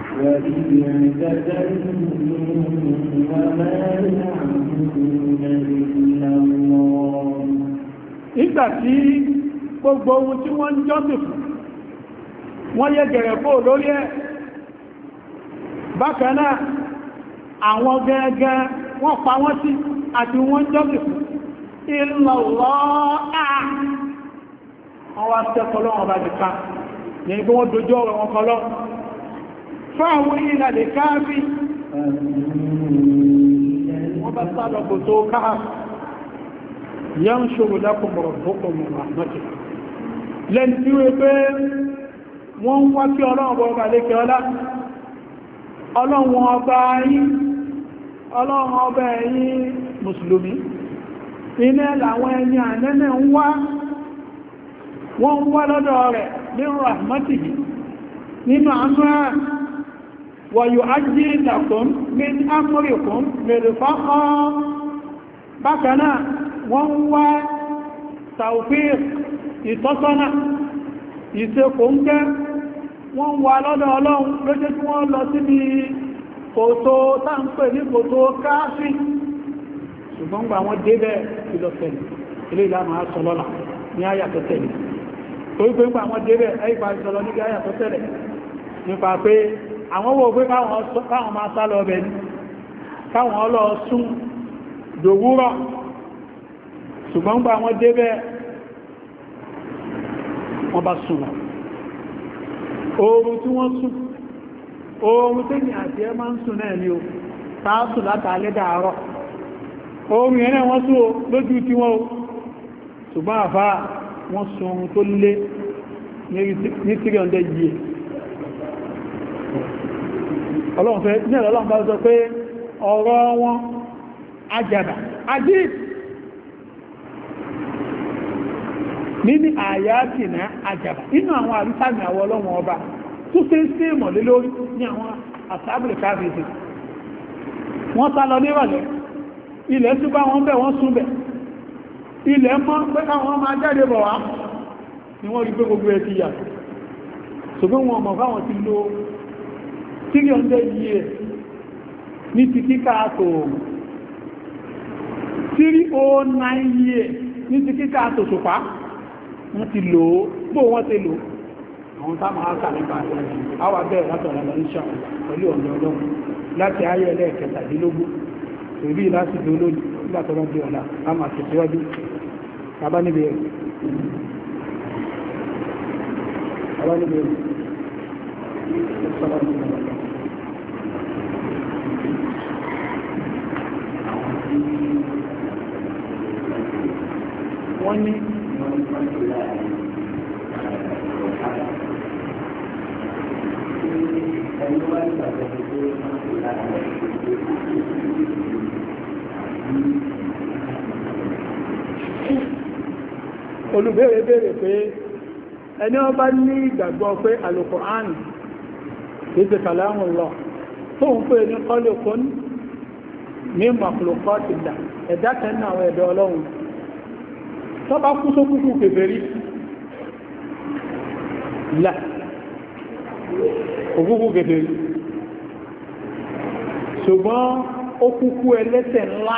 nígbà tí gbogbo ohun tí wọ́n ń jọ́sìn fún wọ́n yẹ gẹ̀rẹ̀ fó lórí ẹ̀ bákan náà àwọn gẹ́gẹ́ wọ́n pa wọ́n sí àti wọ́n jọ́sìn fún ìlọ́lọ́à wọ́n wá tẹ́kọ́ lọ́wọ́ bá jìká ní ibi wọ́n dojú ọ̀rọ̀ wọn kọlọ́ fáwọn ìlàlẹ̀ káàbí wọ́n bá sálọ kò tó káàbí yán ṣòro lákùnmọ̀rọ̀ bókùnmọ̀ rahmatu lẹ́ni tí wé pé wọ́n ń wá kí ọlọ́run ọba lékẹ́ ọlọ́run ọba ẹ̀yin mùsùlùmí iná làwọn ẹni ànẹ́nẹ́ wọ́n ń wá lọ́dọ̀ rẹ̀ ní rahmatihi nínú àánú wọ̀yọ̀ ají ìtàkùn ní amúrìkùn mẹ́rẹ̀fákọ́ bákanáà wọ́n ń wá tawfiq ìtọ́sọ́nà ìṣẹ́kùnkẹ́ wọ́n ń wá lọ́dọ̀ ọlọ́run lójé tí wọ́n lọ síbi kòtò táǹpẹ̀ ní kòtò káàfí ṣùgbọ́n gbà wọ́n débẹ̀ ìlọ̀tẹ̀lẹ̀ ilé ìlànà àṣọlọ́lá ní àyàtọ̀ tẹ̀lẹ̀ torí pé gbà wọ́n débẹ̀ ẹ̀yípa ìṣọlọ́ ní àyàtọ̀ tẹ̀lẹ̀ nípa pé àwọn wo pé káwọn máa sá lọ bẹ̀ ní káwọn ọlọ́ sún dòwúrọ̀ ṣùgbọ́n gbà wọ́n débẹ̀ wọ́n bá sùn lọ oòrùn tí wọ́n sùn oòrùn tí ní àti ẹ máa ń sùn náà ní o tààsù látàálẹ́ dàárọ̀ oòrùn yẹn náà wọ́n sùn lójú tí wọ́n ṣùgbọ́n àfá wọ́n sùn oòrùn tó lé ní 300 yìí ọlọ́run bá sọ pé ọ̀rọ̀ wọn ajàdà ajíb nínú àyàtì náà ajàbà inú àwọn àrísàmì àwọ ọlọ́run ọba tó ṣe ń sí ìmọ̀lé lórí ní àwọn àsábìlì káàkiri wọ́n sá lọ nírọ̀lẹ́ ilẹ̀ túbá wọn bẹ̀ wọ́n sún bẹ̀ ilẹ̀ mọ́ pé káwọn máa jáde bọ̀ wá ni wọ́n rí pé gbogbo ẹ̀ ti yà ṣùgbọ́n wọn mọ̀ fáwọn ti lo 300 years ní ti kíkà àtò 309 years ní ti kíkà àtò ṣùpá wọ́n ti lò ó bó wọ́n ti lò àwọn tá máa kà nípa àwà bẹ́ẹ̀ látọ̀rọ̀ lọ ní ṣàwọn pẹ̀lú ọ̀nà ọlọ́run láti ayé ẹlẹ́ẹ̀kẹtàdínlógún torí láti di olóòjì látọ̀rọ̀ di ọ̀la a máa tẹ̀síwájú tàbá níbi ẹ̀rù wọ́n ní olùbéèrè béèrè pé ẹni wọ́n bá ní ìgbàgbọ́ pé Al-Qur'an ìpè kalamullah tó ń pè ní khalqun min makhluqatillah ẹ̀dá kan náà àwọn ẹ̀dá ọlọ́run tó bá kú sókúkú kèfèrí là òkúkú kèfèrí ṣùgbọ́n ó kúkú ẹlẹ́ṣẹ̀ ńlá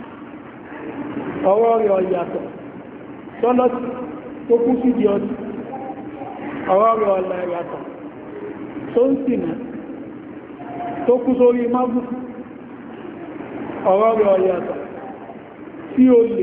ọwọ́ rẹ̀ ọ̀yàtọ̀ tọ́lọ́tí tó kú sí di ọdún ọwọ́ rẹ̀ ọ̀yàtọ̀ tó ń sìnà tó kú sórí mágún ọwọ́ rẹ̀ ọ̀yàtọ̀ tí ó lè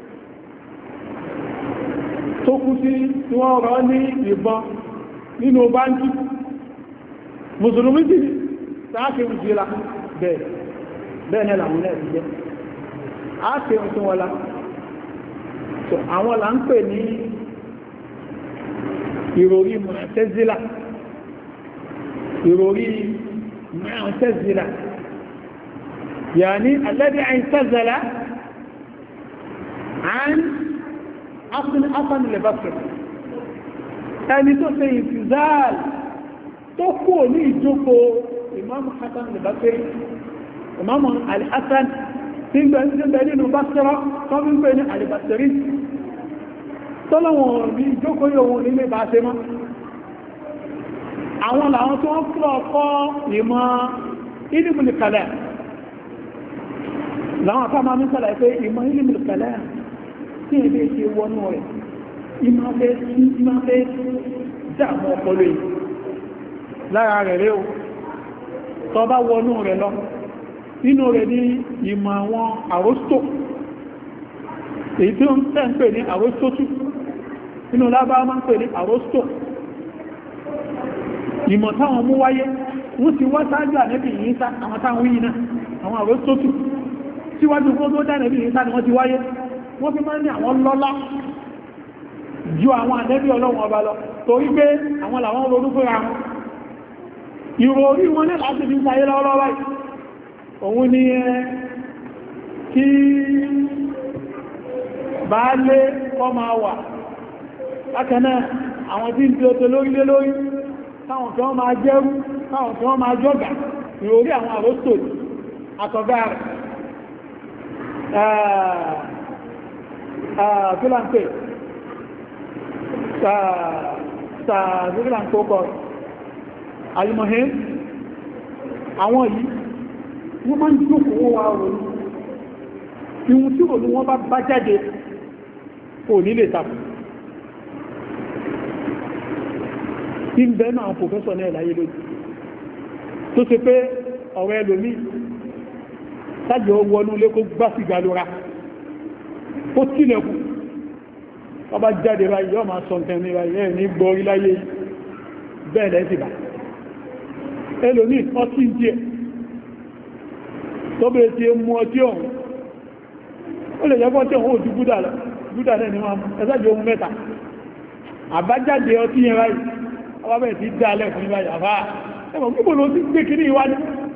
tó kú sí tí wọ́n rọ́ ní ìbọn nínú báńkì mùsùlùmí sí sáàkì ìjìlá bẹ́ẹ̀ ní làwọn ilẹ̀ ìjẹ́ áàkì tí wọ́n lá àwọn là ń pè ní ìròrí Mu'tazila yàní alladhi i'tazala an asl al-basr ẹni tó ṣe ìfìzáàl tó kú ní ìjókòó Imam Hasan al-Basri Imam al-Hasan tí gbẹ̀ nínú Basra tó ń pè ní al-Basri tọ́lọ́wọ̀n ní ìjókòó yóò nílé bá ṣe mọ́ àwọn làwọn tó ń fún ọkọ́ ìmọ̀ ilmul kalam láwọn afá máa ń sọ́lá pé ìmọ̀ ilmul kalam tí ẹgbẹ́ ṣe wọnú rẹ̀ ìmọ̀ fẹ́ dáàmú ọpọlọ yìí lára rẹ̀ rẹ̀ o tọ́ bá wọnú rẹ̀ lọ nínú rẹ̀ ní ìmọ̀ àwọn àróstò èyí tí ó ń tẹ́ ń pè ní àróstótù nínú lábá máa ń pè ní àróstò ìmọ̀ táwọn mú wáyé wọ́n ti wá sáájú ànẹ́bì yìí sá àwọn táwọn yìí náà àwọn àrọ́stótù síwájú kó tó dá ànẹ́bì yìí sá ni wọ́n ti wáyé wọ́n fi máa ń ní àwọn lọ́lá ju àwọn ànẹ́bì ọlọ́run ọba lọ torí pé àwọn làwọn ronú fúnra wọn ìròrí wọn ní láti fi sáyé lọ́wọ́lọ́wọ́ òun ni kí baálé kọ́ máa wà lákanáà àwọn tí ń tí ó tó lórílé lórí táwọn tí wọ́n máa jẹ́rú táwọn tí wọ́n máa jọ́gà ìròrí àwọn àrósò àtọ̀gá rẹ̀ fílàǹpẹ̀ sàfílàǹpọ̀kọ̀ alìmọ̀hẹ́ àwọn yìí wọ́n máa ń jókòó wá ròrùn ìhun tí òun wọ́n bá jáde kò nílé tàbí tí ń bẹ́ẹ̀ náà pòfẹ́sọ̀ náà láyé lójú tó ṣe pé ọ̀rọ̀ ẹlòmí sájọ wọnú lé kó gbá sí galora ó tílẹ̀kù ọba jáde báyìí yọ́ máa sọ nǹkan ní báyìí ẹ̀ ní gbọ́ iláyé bẹ́ẹ̀ lẹ́sì bá ẹlòmí ọtí díẹ̀ tó bèé tí ó mú ọtí ọ̀hún ó lè jẹ́kọ́ tí ọ̀hún ojú búdà lọ búdà náà ni wọ́n ẹsájọ ohun mẹ́ta àbájáde ọtí yẹn báyìí ọba bẹ̀ẹ̀ tí dálẹ̀ fún ibáyìí àfá ẹmọ̀ púpọ̀ ló ti gbé kìí ìwádìí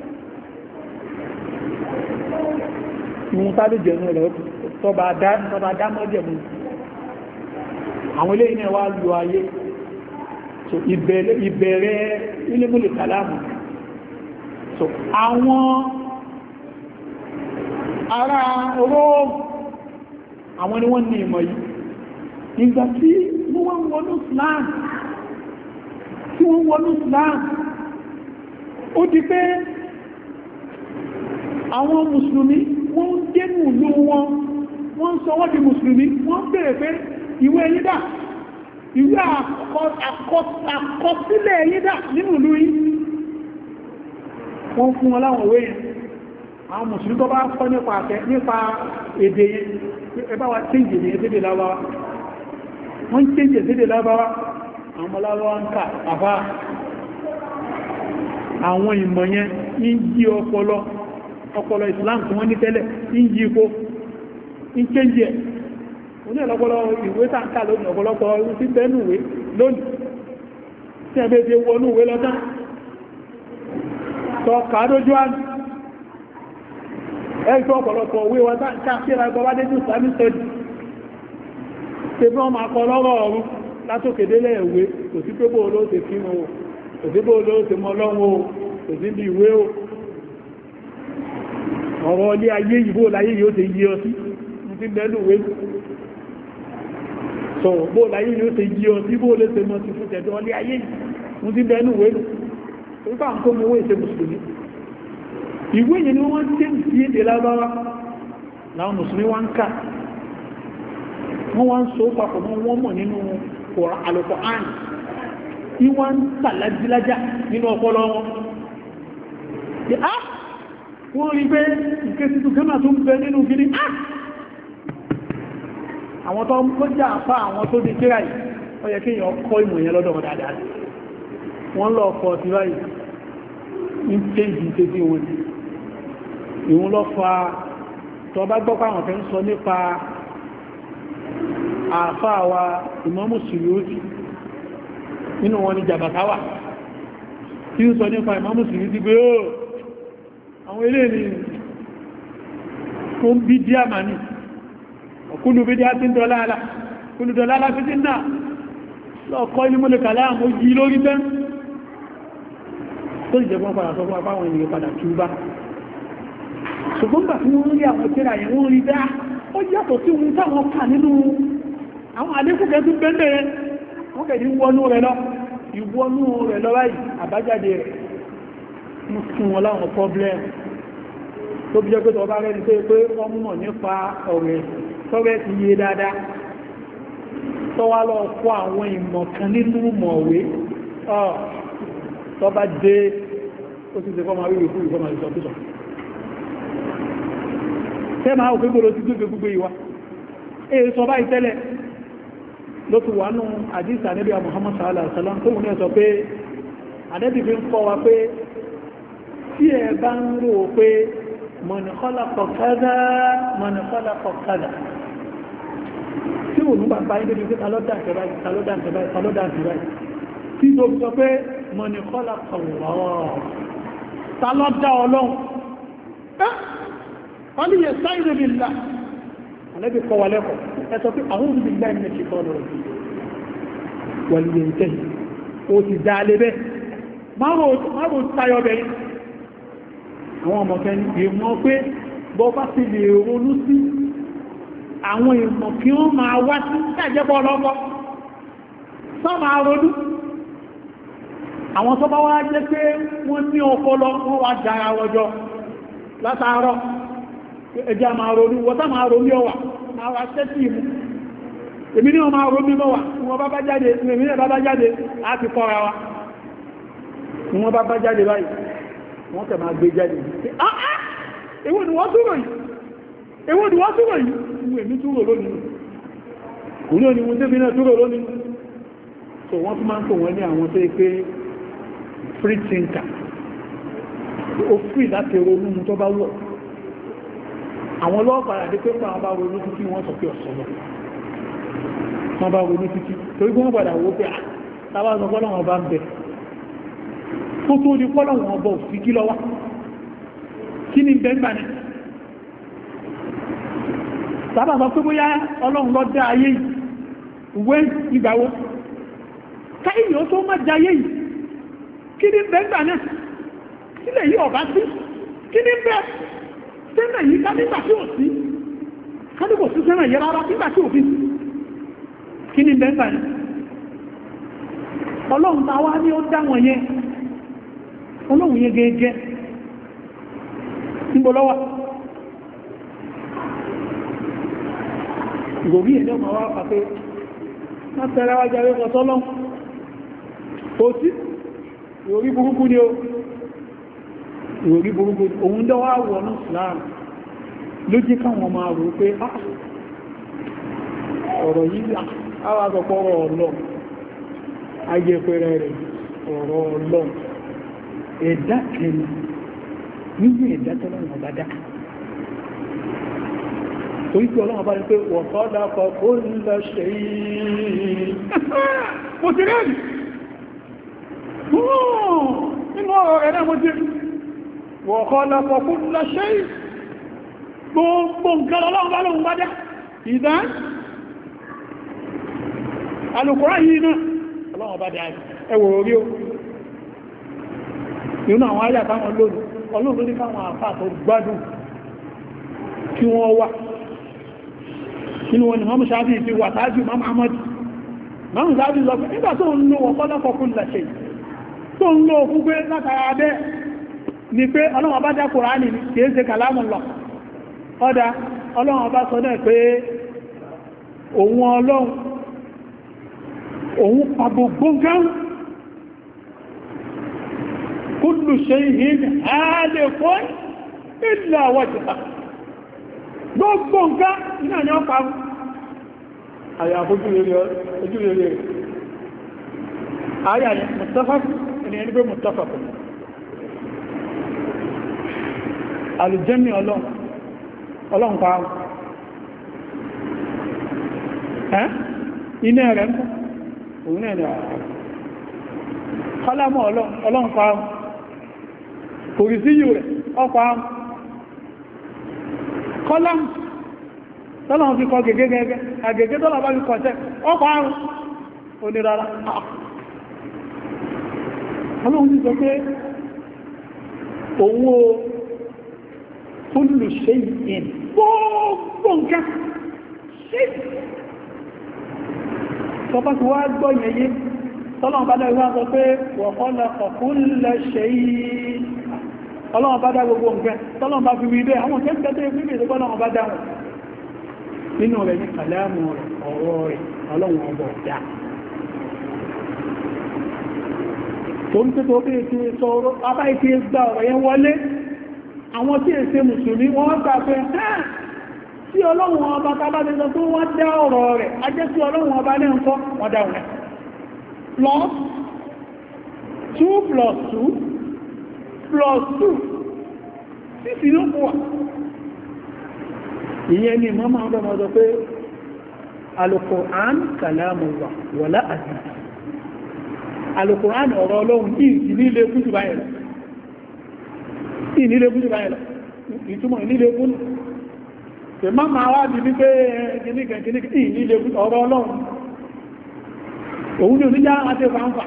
mú tàbí jẹ̀nú rẹ̀ tọba dámọ́jẹ̀mú àwọn ilé iná wá lò ayé so ìbẹ̀rẹ̀ ilémúlè kàlámù so àwọn ará Róòmù àwọn ni wọ́n ní ìmọ̀ yìí nígbà tí wọ́n wọnú Islam ó di pé àwọn mùsùlùmí wọ́n ń dẹ́nu ìlú wọn wọ́n ń sọ wọ́n di mùsùlùmí wọ́n bèèrè pé ìwé ẹ̀yídà ìwé àkọsílẹ̀ ẹ̀yídà nínú ìlú yìí wọ́n fún wọn láwọn òwe yẹn àwọn mùsùlùmí tó bá kọ́ nípa èdè yẹn ẹbá wa tíǹjì ní èdè lábáwá wọ́n tíǹjì èdè lábáwá àwọn ọmọláwọ́ ń kà àfá àwọn ìmọ̀ yẹn ń jí ọpọlọ Islam tí wọ́n ní tẹ́lẹ̀ ń jí ipò ń kéńjì ẹ̀ oní ọ̀lọ́pọ̀lọ́ ìwé tàǹkà lónìí ọ̀pọ̀lọpọ̀ sí bẹ́ẹ̀nù ìwé lónìí tí ẹgbẹ́ ti wọnú ìwé lọ́tán tọ́ kàádójú àmì ẹgbẹ́ ọ̀pọ̀lọpọ̀ òwe wọn tàǹkà síra ẹgbẹ́ wádé ní Islamic study ṣe bí wọ́n máa kọ lọ́rọ̀ ọ̀run látòkèdélẹ̀ ìwé kò sí pé bóò ló ṣe kí wọn kò sí bóò ló ṣe mọ́ lọ́wọ́ kò sí bí ìwé ọ̀rọ̀ ilé ayé ìbò láyé yóò ṣe yí ọ sí ti bẹ́ẹ̀lú ìwé so bó láyé yóò ṣe yí ọ sí bó lè ṣe mọ́ sí fún tẹ̀dọ̀ ilé ayé mú ti bẹ́ẹ̀lú ìwé nípa ń kó mú owó ìṣe mùsùlùmí ìwé yìí ni wọ́n tẹ́ sí èdè lábáwá láwọn mùsùlùmí wọ́n ń kà wọ́n wá ń so papọ̀ mọ́ wọ́n mọ̀ nínú Al-Qur'an tí wọ́n ń tàlájílájá nínú ọpọlọ wọn wọ́n rí pé ìké títù kẹ́mà tó ń bẹ nínú gírí àwọn tó ń kọjá àpá àwọn tó di kíra yìí ó yẹ kí èèyàn kọ́ ìmọ̀ yẹn lọ́dọ̀ dáadáa wọ́n lọ kọ́ ti báyìí ń tẹ́jì tẹ́ sí wọn ìwọ́n lọ fa tó bá gbọ́pá àwọn fẹ́ ń sọ nípa àfáà wa Ìmámù Suyuti nínú wọn ni jàbàtáwà tí ń sọ nípa Ìmámù Suyuti pé ó àwọn ilé ni fún bí díà mà ní ọkùnlù bí díà tí ń dọ́láàlá kùnlù dọ́láàlá fi tí náà lọ́ọ̀kọ́ ilé mọ́lẹ̀ kàlá àmó yí lórí tẹ́ tó ìjẹ̀gbọ́n padà sọ fún àpáwọn ènìyàn padà túbá ṣùgbọ́n gbà tí wọ́n rí àwọn tẹ́rà yẹn wọ́n rí dá ó yàtọ̀ sí ohun táwọn kà nínú àwọn àlékùnkẹ́ tún bẹ́ẹ̀ wọ́n kẹ̀ ní wọnú rẹ̀ lọ ìwọnú rẹ̀ lọ báyìí àbájáde rẹ̀ mú fún wọn láwọn problem tó bí jẹ́ pé tọba rẹ̀ ní pé wọ́n mọ̀ nípa ọ̀rẹ́ tọ́rẹ́ ti yé dáadáa tọ́wá lọ kó àwọn ìmọ̀ kan nínú mọ̀wé tọ́ba dé ó sì ṣe fọ́ máa rí ìfún ìfọ́mà ìsọ̀túsọ̀ tẹ́ máa ò pé gbogbo ti gbogbo ìwá èyí sọ bá ìtẹ́lẹ̀ ló ti wà nù àdísà Ànábì Muhammad sallallahu alaihi wasallam tó wùn ní ẹ̀sọ pé Ànábì fi ń kọ́ wa pé tí ẹ bá ń rò pé man khalaqa kadha man khalaqa kadha tí ò ní bàbá ilé bí talọ́dà tẹ́báyì tí tó sọ pé man khalaqa Allah talọ́dà ọlọ́run wọ́n ni yẹ sáìrì billah alẹ́bí kọ wà lẹ́kọ̀ọ́ ẹ sọ pé a'udhu billahi minash shaitanir rajim wal yantahi ó ti dá alẹ́ bẹ́ márùn tayọ bẹ̀yìn àwọn ọmọkẹ́ ní ìmọ̀ pé bọ́ bá ti lè ronú sí àwọn ìmọ̀ kí wọ́n máa wá sí ṣàjẹ́bọ́ lọ́pọ̀ sọ máa ronú àwọn tó bá wá jẹ́ pé wọ́n ní ọpọlọ wọ́n wá dára wọjọ́ látàárọ̀ ẹjá máa ronú wọ́tá máa ronú ọwà máa wá tẹ́tì ìmú èmi ní wọ́n máa ronú lọ́wà wọ́n bá bá jáde èmi ní bá jáde láti kọ́ra wa wọ́n bá jáde báyìí wọ́n kẹ máa gbé jáde èwo ni wọ́n túrò yìí èmi túrò lónìí òní òní wọ́n tẹ́bí náà túrò lónìí so wọ́n tún máa ń tò wọ́n ní àwọn tó pé free thinker ó free láti ronú mú tó bá wọ̀ àwọn lọ́ọ̀pàá dé pé pàwọn bá ronú títí wọ́n sọ pé ọ̀sọ̀lọ́ wọ́n bá ronú títí torí wọ́n padà wó pé tàbá sọ pọ́lọ́wọ́n bá ń bẹ̀ tó tó di pọ́lọ́wọ́n bọ̀ sí kí lọ́wọ́ kí ni bẹ́gbà ní tàbá sọ pé bóyá ọlọ́run lọ dá ayé ìwé ìgbàwó káyìí ó tó má jayé yìí kí ni bẹ́gbà náà sílẹ̀ yìí ọ̀bá sí kí ni bẹ́ sẹ́nà yìí ká nígbà tí ò sí kádùkò sí sẹ́nà yẹ rárá nígbà tí ò fi kí ni bẹ́gbà náà ọlọ́run ta wá ní ó dá wọn yẹn ọlọ́run yẹn gẹ́gẹ́ níbo lọ́wọ́ ìgbòrí ẹ̀dẹ́ ọmọ wá pàpẹ́ wọ́n tẹ́rẹ wájá rẹ̀ sọ́lọ́ kò sí ìròrí burúkú ni ó ìròrí burúkú òun dọ́wọ́ àwọ̀ ní Islam ló jẹ́ káwọn máa rò pé ọ̀rọ̀ yìí àwọn àgbọ̀pọ̀rọ̀ ọlọ́ ayẹpẹrẹ rẹ̀ ọ̀rọ̀ ọlọ́ ẹ̀dá kẹni nínú ẹ̀dá tọ́lọ́wọ̀n bá dá torí pé ọlọ́wọ̀n bá ní pé khalaqa kulla shay mo ti rẹ̀ nínú ọ̀rọ̀ ẹ̀rẹ́ mo ti khalaqa kulla shay gbogbo nǹkan ọlọ́wọ̀n bá lóhun bá dá ìdá alùkùrá yìí náà ọlọ́wọ̀n bá dá ẹwọ̀ orí o nínú àwọn ayà táwọn lónìí ọlọ́run ló ní káwọn àfáà tó gbádùn kí wọ́n wà nínú wọn ni mọ́mù sáábì ti wà tájú mọ́mù sáábì lọ pé nígbà tó ń lo ọ̀pọ̀lọpọ̀ kún lẹ́ṣẹ̀ tó ń lo òkú pé látara abẹ́ ni pé ọlọ́run bá já Kùránì kìí ṣe kàlámù lọ ọdá ọlọ́run bá sọ náà pé òun ọlọ́run òun pa gbogbo nǹkan kullu shay'in halikun illa wajha gbogbo nǹkan iná ni ó parun àyà ojúrere rẹ̀ àyà ni muttafaq ẹni pé muttafaq alìjẹ́mì ọlọ́run parun iná rẹ̀ ń kọ́ òun náà ni kọ́lámọ̀ ọlọ́run parun kòrìsíyù rẹ̀ ọpa kọ́lámù tọ́lọ̀ fi kọ gẹ́gẹ́ agẹ́gẹ́ tọ́lọ̀ bá fi kọ̀ tẹ́ ọpa àrùn onírara ọlọ́run ti sọ pé owó kullu shay'in gbogbo nǹkan ṣe tọ́pá ti wá gbọ́ yẹyẹ tọ́lọ̀ bá dá ìwá sọ pé wa khalaqa kulla shay'in ọlọ́run bá dá gbogbo nǹkan tọ́lọ́run bá fi wí bẹ́ àwọn kẹ́kẹ́ ìpínlẹ̀ tó gbọ́lọ́run bá dáhùn nínú rẹ̀ ní kàlámù ọ̀rọ̀ rẹ̀ ọlọ́run ọgbọ̀ dá tó ń tó bí i ti sọ̀rọ̀ apá ìtì gbà ọ̀rọ̀ yẹn wọlé àwọn tí èsè mùsùlùmí wọ́n gbà pé tí ọlọ́run ọba tábá ti sọ tó wọ́n dá ọ̀rọ̀ rẹ̀ a jẹ́ sí ọlọ́run ọba ní nǹkan wọ́n dáhùn rẹ̀ plus 2 plus 2 +2 sísì ló pọ̀ ìyẹn ni mọ́ máa bọ́ sọ pé Al-Qur'an kalamullah wala azid Al-Qur'an ọ̀rọ̀ Ọlọ́run tí ìnílé kújù báyìí lọ ìtumọ̀ ìnílé kújù tẹ má máa wá bí wípé kìníkà ìnílé kújù ọ̀rọ̀ Ọlọ́run òun ni oníjá àti fàǹfà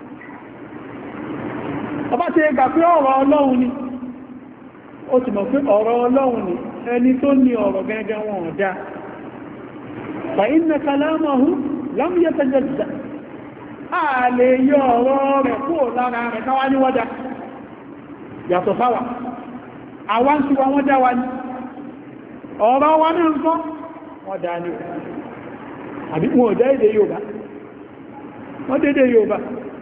ọba ti gbà pé ọ̀rọ̀ Ọlọ́run ni ó ti mọ̀ pé ọ̀rọ̀ Ọlọ́run ni ẹni tó ní ọ̀rọ̀ gẹ́gẹ́ wọn ọ̀dá fa inna kalamahu lam yatajazza a lè yọ ọ̀rọ̀ rẹ̀ kúrò lára rẹ̀ káwá ní wọ́dá yàtọ̀ fáwà àwọn tí wọ́n dá wa ní ọ̀rọ̀ wa náà ń kọ́ wọ́n dá ní àbí wọn ò dá èdè Yorùbá wọ́n dédé Yorùbá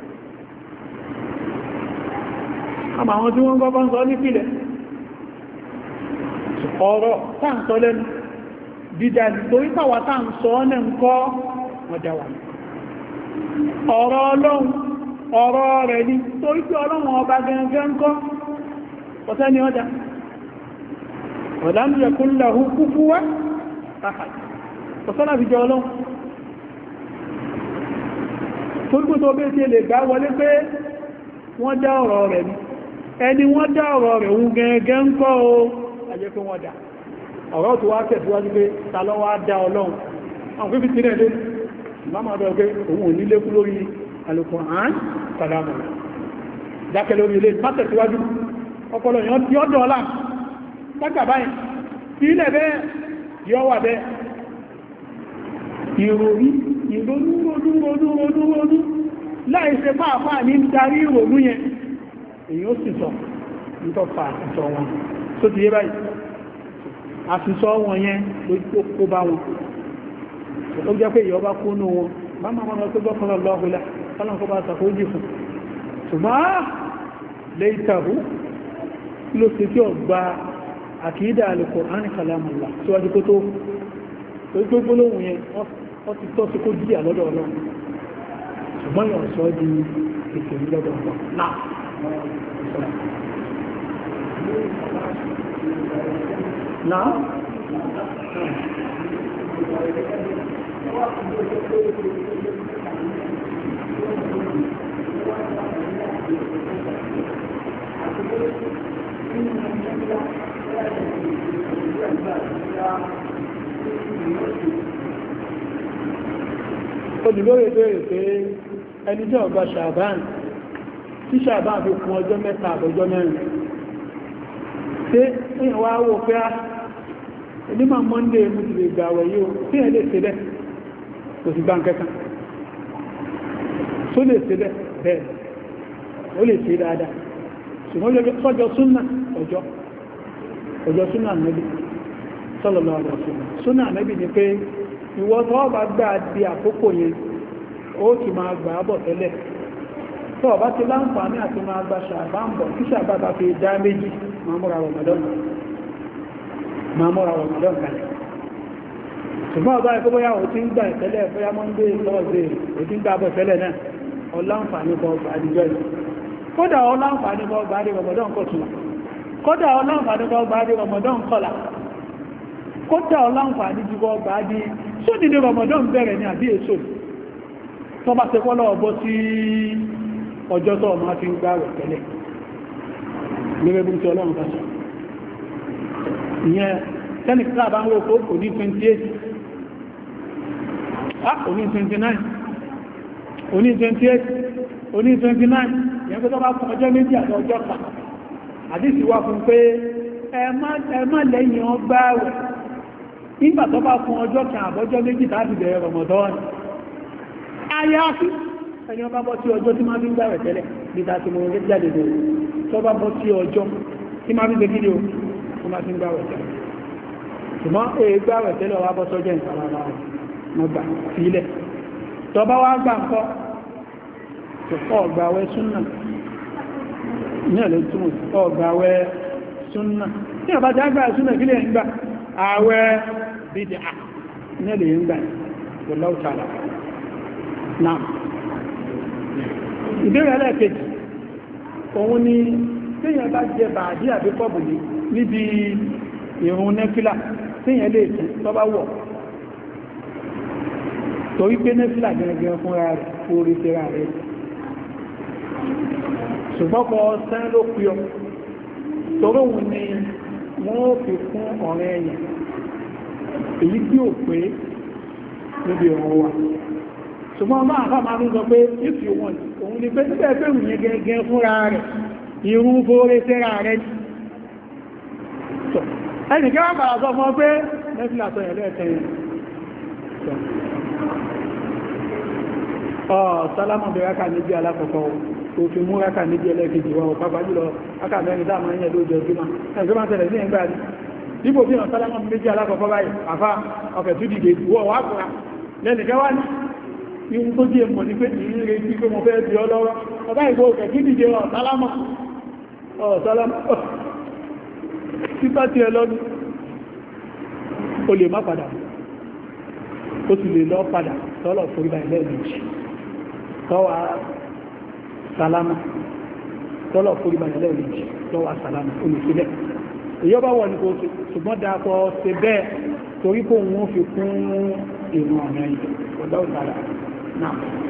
àmà àwọn tí wọ́n gọ́gọ́ ń sọ nípìlẹ̀ ọ̀rọ̀ táǹsọ lẹ́nu dídá nítorí pàwà táǹsọ ọ́nà ń kọ́ wọ́n dá wa ní ọ̀rọ̀ Ọlọ́run ọ̀rọ̀ rẹ̀ ní torí pé Ọlọ́run ọba gẹ́gẹ́ ń kọ́ ọ̀tẹ́ ni ọjà ọ̀dámúyẹ kún lẹ́hù kúkú wá ọ̀sọ́nà fi jẹ Ọlọ́run torí pé tó bẹ́ tí lè gbá wọlé pé wọ́n dá ọ̀rọ̀ rẹ̀ ní ẹni wọ́n dá ọ̀rọ̀ rẹ̀ ń gẹ́gẹ́ ń kọ́ o ajẹ́ pé wọ́n dá ọ̀rọ̀ tó wá tẹ̀síwájú pé ta ló wá dá Ọlọ́run àwọn fífi tí rẹ̀ lé ìbámadọ̀ pé òun ò ní lékú lórí Al-Qur'an kalamullah dákẹ́ lórí ilé mátẹ̀síwájú ọpọlọ yàn tí ó dọ̀ọ́lá lágbàbáyìn tí ilẹ̀ bẹ́ẹ̀ yọ wà bẹ́ẹ̀ ìròrí ìrònú láìṣe pàápàá ní darí ìrònú yẹn èyí ó sì sọ nítọ́fà àtìsọ wọn tó ti yé báyìí àtìsọ wọn yẹn ló kó bá wọn ó jẹ́ pé ìyọba kó nú wọn bá máa wọn tó gbọ́kànlọ́ lọ́hùlá kọ́lọ́n kó bá sàkójì fún ṣùgbọ́n lè tàbú ló sì tí ó gba àkídà Al-Qur'an kalamullah síwájú kó tó gbogbo lóhun yẹn wọ́n ti tọ́ sí kó jí àlọ́dọ̀ Ọlọ́run ṣùgbọ́n yọ̀ sọ di ètò ìlọ́dọ̀ Ọlọ́run náà náà olùlórí bèèrè pé ẹni tí ọgbà ṣàbán tí ṣàbán fi kún ọjọ́ mẹ́ta àbọ̀jọ́ mẹ́rin tí èyàn wá wò pé onímọ̀ mọ́ndé mú ti lè gbàwẹ̀ yóò tí ẹ lè ṣe bẹ́ kò sí gbá nkẹ́kàn tó lè ṣe bẹ́ bẹ́ẹ̀ ó lè ṣe dáadáa ṣùgbọ́n sọ́jọ́ súnnà ọjọ́ súnnà Ànábì sallallahu alaihi wasallam súnnà Ànábì ni pé ìwọ tó bá gbà di àkókò yẹn ó ti máa gbà bọ̀ tẹ́lẹ̀ tó bá ti láǹfààní àti máa gba Ṣàbán bọ̀ tí Ṣàbán bá fi dá méjì máa múra Ramadan kalẹ̀ ṣùgbọ́n ọba ẹ̀kọ́ bóyá ò ti ń gbà ìtẹ́lẹ̀ bóyá Monday Thursday ò ti ń gbà bọ̀ tẹ́lẹ̀ náà ọláǹfààní bọ̀ àdìjọ́ yìí kódà ọláǹfààní bọ̀ gbà di Ramadan kọ̀tùlà kódà ọláǹfààní bọ̀ gbà di Ramadan kọ̀là kódà ọláǹfààní jù bọ̀ gbà di sódìdí Ramadan bẹ̀rẹ̀ ní àbí èso tó bá ṣe pọ́lọ̀ ọbọ́ sí ọjọ́ tó ọmọ fi ń gbà rẹ̀ tẹ́lẹ̀ lẹ́gbẹ̀ẹ́ tí Ọlọ́run bá sọ ìyẹn tẹ́nìkà bá ń rò kó òní 28 òní 29 òní 28 òní 29 ìyẹn tó bá fún ọjọ́ méjì àti ọjọ́ kan àdísì wá fún pé ẹ má lẹ́yìn ọgbà rẹ̀ nígbà tó bá fún ọjọ́ kan àbọ́jọ́ méjì tàbí bẹ̀rẹ̀ Ramadan àyàfi ẹni ọba bọ́ sí ọjọ́ tí máa fi ń gbà rẹ̀ tẹ́lẹ̀ bí ta ti mọ̀ orí jáde lọ tó bá bọ́ sí ọjọ́ tí máa fi ń gbé kíni o tó máa fi ń gbà rẹ̀ tẹ́lẹ̀ ṣùgbọ́n èé gbà rẹ̀ tẹ́lẹ̀ wá bọ́ sọ́jọ́ ìpàlára rẹ̀ mọ́gbà sílẹ̀ tó bá wá gbà ńkọ́ tó ọgbàwẹ́ súnnà ní ẹ̀lẹ́ túnmọ̀ ọgbàwẹ́ súnnà ní ọba tí a gbà súnnà kílẹ̀ ń gbà àwẹ́ bídí à ní ẹ̀lẹ́ ń gbà wallahu ta'ala náà ìbéèrè ẹlẹ́ẹ̀kejì òun ni téèyàn bá jẹ bàdí àbí kọ́bùlì níbi ìrun nẹ́fílà téèyàn lè tún tó bá wọ̀ torí pé nẹ́fílà gẹ́gẹ́ fúnra rẹ̀ orí tẹ́ra rẹ̀ ṣùgbọ́n kọ sán ló pí ọ torí òun ni wọ́n fi fún ọ̀rẹ́ ẹ̀yàn èyí tí ò pé níbi ọ̀rọ̀ wa ṣùgbọ́n máa fà máa ń sọ pé if you want òun ni pé níbẹ̀ pé òun yẹn gẹ́gẹ́ fúnra rẹ̀ irun fóore tẹ́ra rẹ̀ ẹni kí wọ́n bàrà sọ fún ọ pé nẹ́fílà sọ yẹn lẹ́ẹ̀tẹ̀yìn sálámọ̀ bẹ̀rẹ̀ ká níbi alákọ̀ọ́kọ́ òfin mú rákà níbi ẹlẹ́kejì wa ọ̀pápá jùlọ rákà mẹ́rin dáàmà ń yẹ lóòjọ́ ojúmọ́ ẹgbẹ́ máa tẹ̀lẹ̀ sí ẹgbẹ́ àti dípò bí wọ́n sálámọ̀ méjì alákọ̀ọ́kọ́ báyìí àfá ọkẹ̀ tó dìde wọ́ wá kúra lẹ́nìkẹ́ wá ní ihun tó jẹ́ mọ̀ ní pé ìrìn rẹ̀ tí pé mo fẹ́ di ọlọ́rọ̀ ọba ìgbò ọkẹ̀ tó dìde ọ̀sálámọ̀ títà tí ẹ lọ́dún o lè má padà ó sì lè lọ padà tọ́lọ̀ foríba ilẹ̀ ìlú tọ́wà sálámà tọ́lọ̀ foríba ilẹ̀ ìlú tọ́wà sálámà olùsílẹ̀ èyọ́ bá wọ̀ ní kò ṣùgbọ́n dákọ̀ ṣe bẹ́ẹ̀ torí kò wọ́n fi kún ìrìn ọ̀nà ìjọ ọ̀dọ́ ìtàlá náà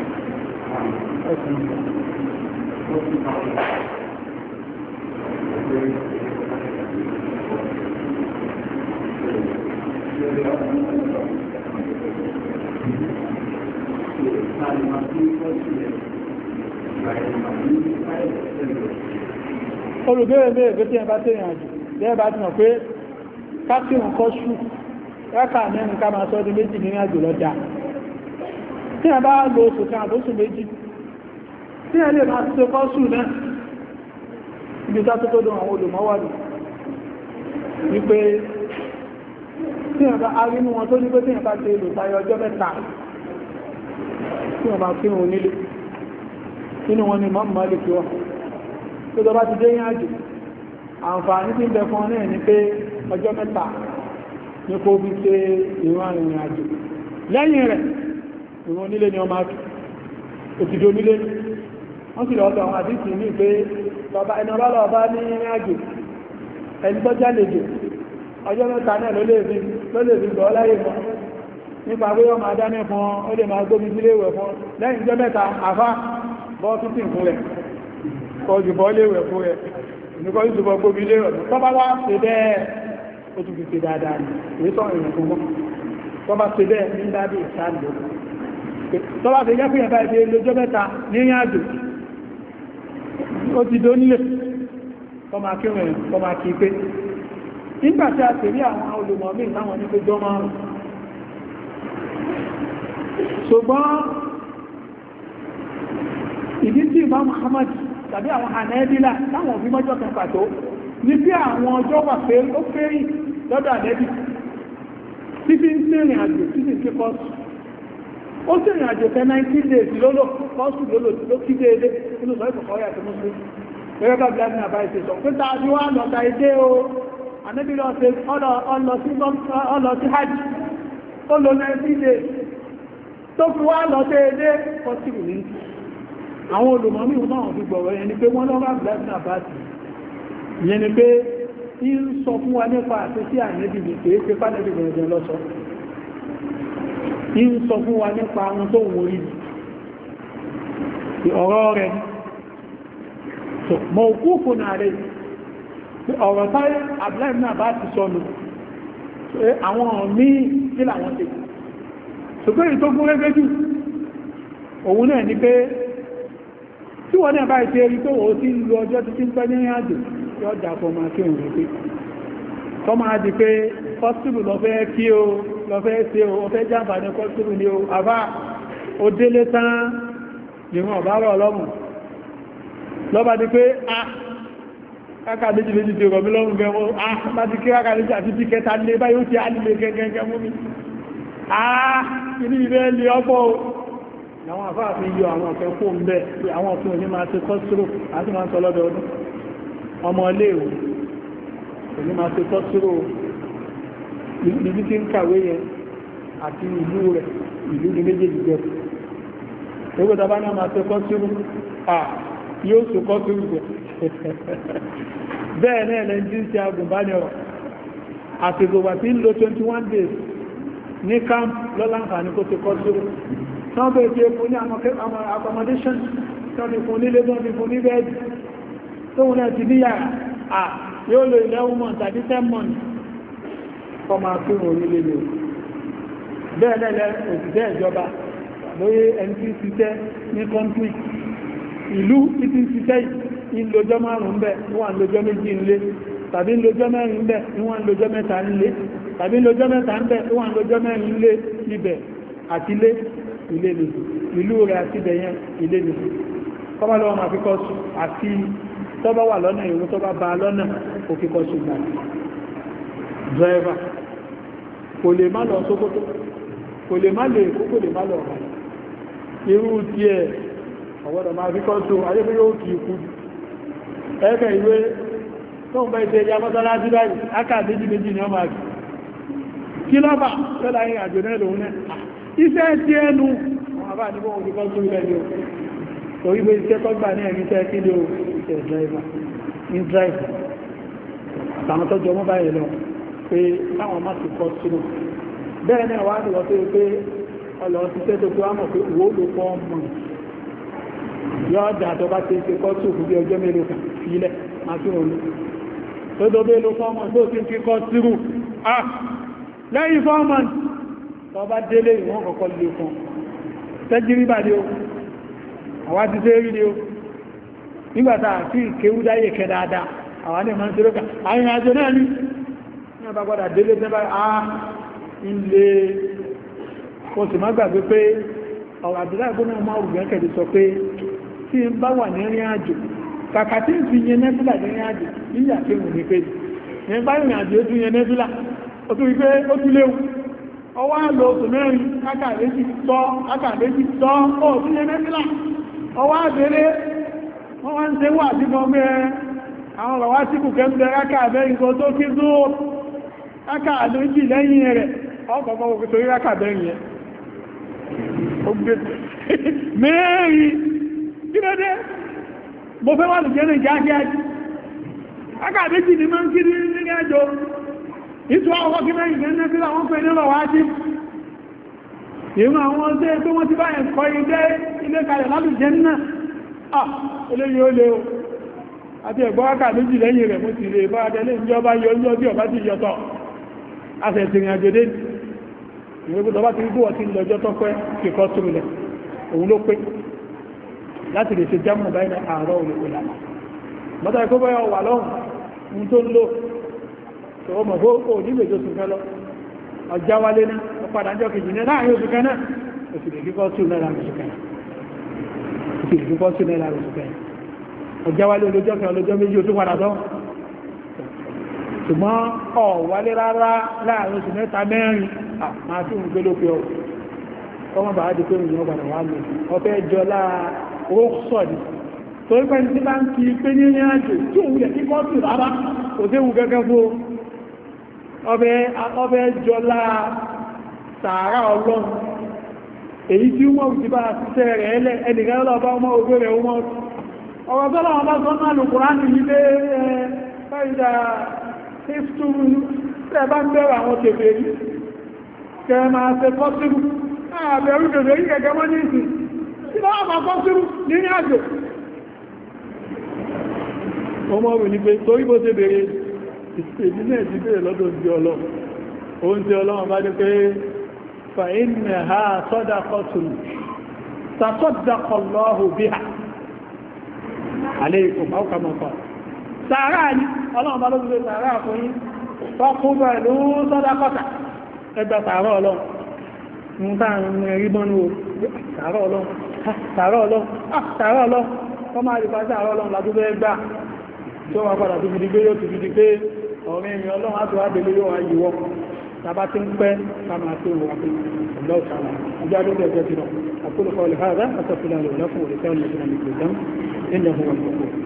olùgbéèrè mẹ́rẹ̀ pé tí ẹ bá tẹ́rìn àjò lẹ́ẹ̀bá ti mọ̀ pé káàkiri kọ́ ṣù rákà mẹ́rin ká máa sọ́dún méjì nínú àjò lọ́jà tí ẹ bá lo oṣù kan àbóṣù méjì tí ẹ lè máa tó kọ́ ṣù náà ibi sátó tó dùn àwọn olùmọ́wàlù wípé tí ẹ bá arínú wọn tó ní pé tí ẹ bá ṣe lò tayọ ọjọ́ mẹ́ta tí ẹ bá kí wọn nílé nínú wọn ni mọ́mọ́ lè kí wọ́n tó tọ́ bá ti dé yín àjò àǹfààní tí ń bẹ fún ọ náà ní pé ọjọ́ mẹ́ta ní kó fi ṣe ìran ìrìn àjò lẹ́yìn rẹ̀ ìran onílé ni ọmọ òtìdó onílé wọ́n sì lọ́ọ̀tọ̀ àwọn àdíkì ní pé ẹni ọlọ́lọ́ bá ní ìrìn àjò ẹni tó jálejò ọjọ́ mẹ́ta náà ló lè fi gbọ́ láyé fún nípa pé ọmọ adání fún ó lè máa gbómi sílé ìwẹ̀ fún lẹ́yìn ọjọ́ mẹ́ta àfá bọ́ títì fún rẹ̀ kọjú bọ́ léwẹ̀ fún rẹ̀ nígbọ́ ìṣùgbọ́ gbómi léwẹ̀ tó bá wá ṣe bẹ́ẹ̀ ó tún fi ṣe dáadáa ní èyí tọ́ ìrìn fún mọ́ tó bá ṣe bẹ́ẹ̀ ní dábì ìṣàlẹ̀ tó bá ṣe jẹ́ fún ẹ̀fà ìṣe lójọ́ mẹ́ta ní ìrìn àjò ó ti dó nílé kọ́ máa kí rìn kọ́ máa kí pé nígbà tí a sì rí àwọn olùmọ̀mí láwọn ní pé jọ márùn ṣùgbọ́n ìdí tí ìbá Muhammad tàbí àwọn Hanẹ́bílà láwọn òfin mọ́jọ́ kan pàtó ní bí àwọn ọjọ́ wà pé ó fẹ́rí lọ́dọ̀ Ànẹ́bì títí ń sẹ́rìn àjò títí ń ké kọ́sù ó sẹ́rìn àjò fẹ́ 19 days lólò kọ́sù lólò ló kí déédé nínú sọ ìfọ̀kọ́ yà tó mú sí gẹ́gẹ́ bá bílá ní àbá ìṣẹ́ sọ pé tàbí wá lọ́ta ìdé o Ànẹ́bì lọ sí hajj ó lọ 19 days tó fi wá lọ sí èdè kọ́sù ní àwọn olùmọ̀mí náà fi gbọ̀rọ̀ yẹn ni pé wọ́n lọ́rọ̀ àbúlẹ́sìn àbáàtì yẹn ni pé ń sọ fún wa nípa àti sí ànẹ́bì ní pé pé pánẹ́bì gẹ̀ẹ́gẹ́ lọ́sọ ń sọ fún wa nípa àwọn tó wò rí ọ̀rọ̀ rẹ̀ mọ̀ òkú fún ààrẹ ọ̀rọ̀ táyé àbúlẹ́sìn àbáàtì sọnù àwọn míì kí làwọn ṣe ṣùgbọ́n èyí tó gún rẹ́gẹ́ jù òun náà ni pé tí wọ́n náà bá ìṣe rí tó wọ́n tí ń lo ọjọ́ títí ń pẹ́ ní àjò yọ́ dàpọ̀ máa kí òun rẹ̀ pé kọ́ máa di pé kọ́sùrù lọ fẹ́ kí o lọ fẹ́ ṣe o ọ fẹ́ jàmbá ní kọ́sùrù ni o àbá o délé tán ìwọ̀n ọ̀bá rọ̀ ọlọ́mù lọ́ba di pé káàkà méjì méjì ti rọ̀ mí lọ́rùn gẹ́wọ́ bá ti kí káàkà méjì àti ti kẹta lé báyìí ó ti á nílé gẹ́gẹ́ mú mi ìní ilẹ̀ lè ọgbọ́ àwọn àfáà fi yọ àwọn ọ̀fẹ́ kó ń bẹ́ pé àwọn ọ̀fẹ́ òní máa ṣe kọ́sírò àti máa ń sọ lọ́dọọdún ọmọ iléèwé òní máa ṣe kọ́sírò ibi tí ń kàwé yẹn àti ìlú rẹ̀ ìlú ní méjèèjì jẹ́ ewé tàbá náà máa ṣe kọ́sírò yóò sùkọ́ tó rúgbẹ̀ bẹ́ẹ̀ náà lẹ́yìn tí ń ṣe agùnbánirọ̀ àtìgbògbà tí ń lo 21 days ní camp lọ́láǹfààní kó ti kọ́ sóró tán bẹ́ẹ̀ tí ó fún ní accommodation tán fi fún nílé tán fi fún ní bẹ́ẹ̀dì tó wọ́n náà ti ní yàrá yóò lo 11 months àti 10 months kọ́ máa fún orílẹ̀ èdè bẹ́ẹ̀ lẹ́lẹ́ òṣìṣẹ́ ìjọba lórí ẹni tí ń ṣiṣẹ́ ní country ìlú títí ń ṣiṣẹ́ ìlójọ́ márùn-ún bẹ́ wọ́n lójọ́ méjì ńlé tàbí lójọ́ mẹ́rin bẹ́ wọ́n lójọ́ mẹ́ta ńlé tàbí lójọ́ mẹ́ta ń bẹ́ wọ́n lójọ́ mẹ́rin ńlé ibẹ̀ àti ilé ilé ni ìlú rẹ̀ àti ibẹ̀yẹn ilé ni kọ́bálọ́wọ́ máa fi kọ́ sùn àti tọ́bá wà lọ́nà ìwé tọ́bá bá lọ́nà òfin kọ́ sùn gbà driver kò lè má lọ Sókótó kò lè má lè kó kò lè má lọ ọ̀rọ̀ irú díẹ̀ ọ̀wọ́dọ̀ máa fi kọ́ sùn ayébí yóò kì í kú ẹ̀ẹ́kẹ̀ ìwé tó ń bá ìṣẹ́ ìyá mọ́sálá sí báyìí ákà méjì ni wọ́n máa kí lọ́bà tọ́lá yìí àjò náà lòun náà iṣẹ́ tí ẹnu wọn àbá níbọn òun ti kọ́ sórí lẹ́yìn o torí pé iṣẹ́ tó gbà ní ẹ̀mí iṣẹ́ kí ló iṣẹ́ driver ní driver àtàwọn tọ́jú ọmọ báyìí lọ pé láwọn má ti kọ́ sínú bẹ́ẹ̀ náà wá ní wọ́n tó pé ọlọ́ ti tẹ́ tó wá mọ̀ pé owó ló pọ̀ mọ̀ yọ́ ọjà tó bá ti ṣe kọ́ sí òkú bí ọjọ́ mélòó kan sílẹ̀ máa fi wọn lò tó dóbé ló fọ́mọ̀ tó ti fi kọ́ sírù lẹ́yìn 4 months tó bá délé ìwọ̀n kọ̀kọ́ lè fún tẹ́jírí bà ní o àwa ti tẹ́ rí ní o nígbàtà àti ìkéwú dáyé kẹ dáadáa àwa ní ìmọ̀ ìṣẹ́lẹ́kà àyìn àjò náà ní ọba gbọ́dà délé tẹ́bá ilé o sì má gbàgbé pé ọ̀rọ̀ àdúrà ìgbóná ọmọ òrùgbẹ́ kẹ̀lẹ̀ sọ pé tí ń bá wà ní rìn àjò kàkà tí ń fi yẹn nẹ́fìlà ní rìn àjò yíyà tí wù ní pé ní bá rìn àjò ó tún yẹn nẹ́fìlà ó tún wípé ó tún léwu ọwọ́ àlò oṣù mẹ́rin ákàlẹ́jì tọ́ ó tún yẹn nẹ́fìlà ọwọ́ àbẹ̀rẹ̀ wọ́n wá ń ṣe wà sí mọ́ mẹ́ àwọn ọ̀rọ̀ wá sí kù kẹ́m̀bẹ̀ rákà bẹ́rin kó tó kí zó rákà àlójì lẹ́yìn rẹ̀ ọkọ̀ọ̀kọ̀ òkú torí rákà bẹ́rin yẹn ó gbé mẹ́rin kí ló dé mo fẹ́ wà lùjẹ́ ní kíákíá rákà méjì ni máa ń kí ní àjò ìtù àwọn kí mẹ́rin gẹ́ nẹ́fí àwọn pẹ̀ nílọ̀ wá sí ìrún àwọn ọdẹ́ tó wọ́n ti bá ẹ̀kọ́ ilé kalẹ̀ lálùjẹ́ náà eléyìí ó lé o àti ẹ̀gbọ́wákà méjì lẹ́yìn rẹ̀ mú ti lè bá adẹ́lé ìjọba yọ ní ọdí ọba ti yọtọ̀ asẹ̀tìrìn àjòdé ìwébùdó bá ti rí búwọ̀ tí ń lọ́jọ́ tọ́pẹ́ kíkọ́ túnlẹ̀ òun ló pé láti lè ṣe jámù báyìí àárọ̀ olùkọ́lá mọ́ta ẹ̀kọ́ bọ́yọ̀ wà lọ́hùn tó ń lò tó mọ̀ fó nílò ìjọsùn fẹ́ lọ ọjá wálé náà ó padà jọ kejì ní láàrin oṣù kan náà oṣù lè kíkọ́ tún náà láàrin oṣù kan ọjá wálé olójọ́ kan olójọ́ méjì ó tún padà tán ṣùgbọ́n ọ̀ wálé rárá láàrin oṣù mẹ́ta mẹ́rin máa tún ń gbé lópe ọ̀ ọmọ bàá di pé ìyàn padà wá lò ọfẹ́ jọlá ó sọ̀dí torí pé ní bá ń kí pé ní ìrìn àjò tí òun yẹ kíkọ́ tù rárá kò séwu gẹ́gẹ́ fún ọfẹ́ jọlá sàárà ọlọ́run èyí tí wọ́n ti bá ṣiṣẹ́ rẹ̀ ẹlẹ́ ẹnìkan lọ́bá ọmọ ògbé rẹ̀ ọmọ ọ̀rọ̀ tọ́lá wọn bá sọ náà lùkùránì ilé ẹ̀ẹ́dà ìfúrú tẹ́ bá ń bẹ̀rẹ̀ àwọn tèbè rí kẹ máa ṣe kọ́sírù àbẹ̀rù tèbè rí kẹ̀kẹ́ mọ́ ní ìsìn tí bá wà kọ́sírù nínú àjò ọmọ rẹ̀ ní pé torí bó ṣe bèèrè ìdílé ti bèèrè lọ́dọ̀ ti ọlọ́run oúnjẹ ọlọ́run bá dé pé فإنها صدقة تصدق الله بها عليكم أو كما قال سارعني الله ما لو سارعكم فقبلوا صدقة ẹgbẹ́ sàárọ̀ ọlọ́run ń bá rí bọ́nú sàárọ̀ ọlọ́run sàárọ̀ ọlọ́run kọ́ máa rí bá sàárọ̀ ọlọ́run lábúgbẹ́ ẹgbà tó wà padà tó fìdí pé yóò ti fìdí pé ọ̀rẹ́ ìrìn ọlọ́run á tó wá délé yóò wá yíwọ́ tàbá tí ń pẹ́ kàmà tí ó wà pé الله تعالى أجعل ذلك جاتنا أقول قولي هذا أستغفر الله لكم ولسائر المسلمين إنه هو الغفور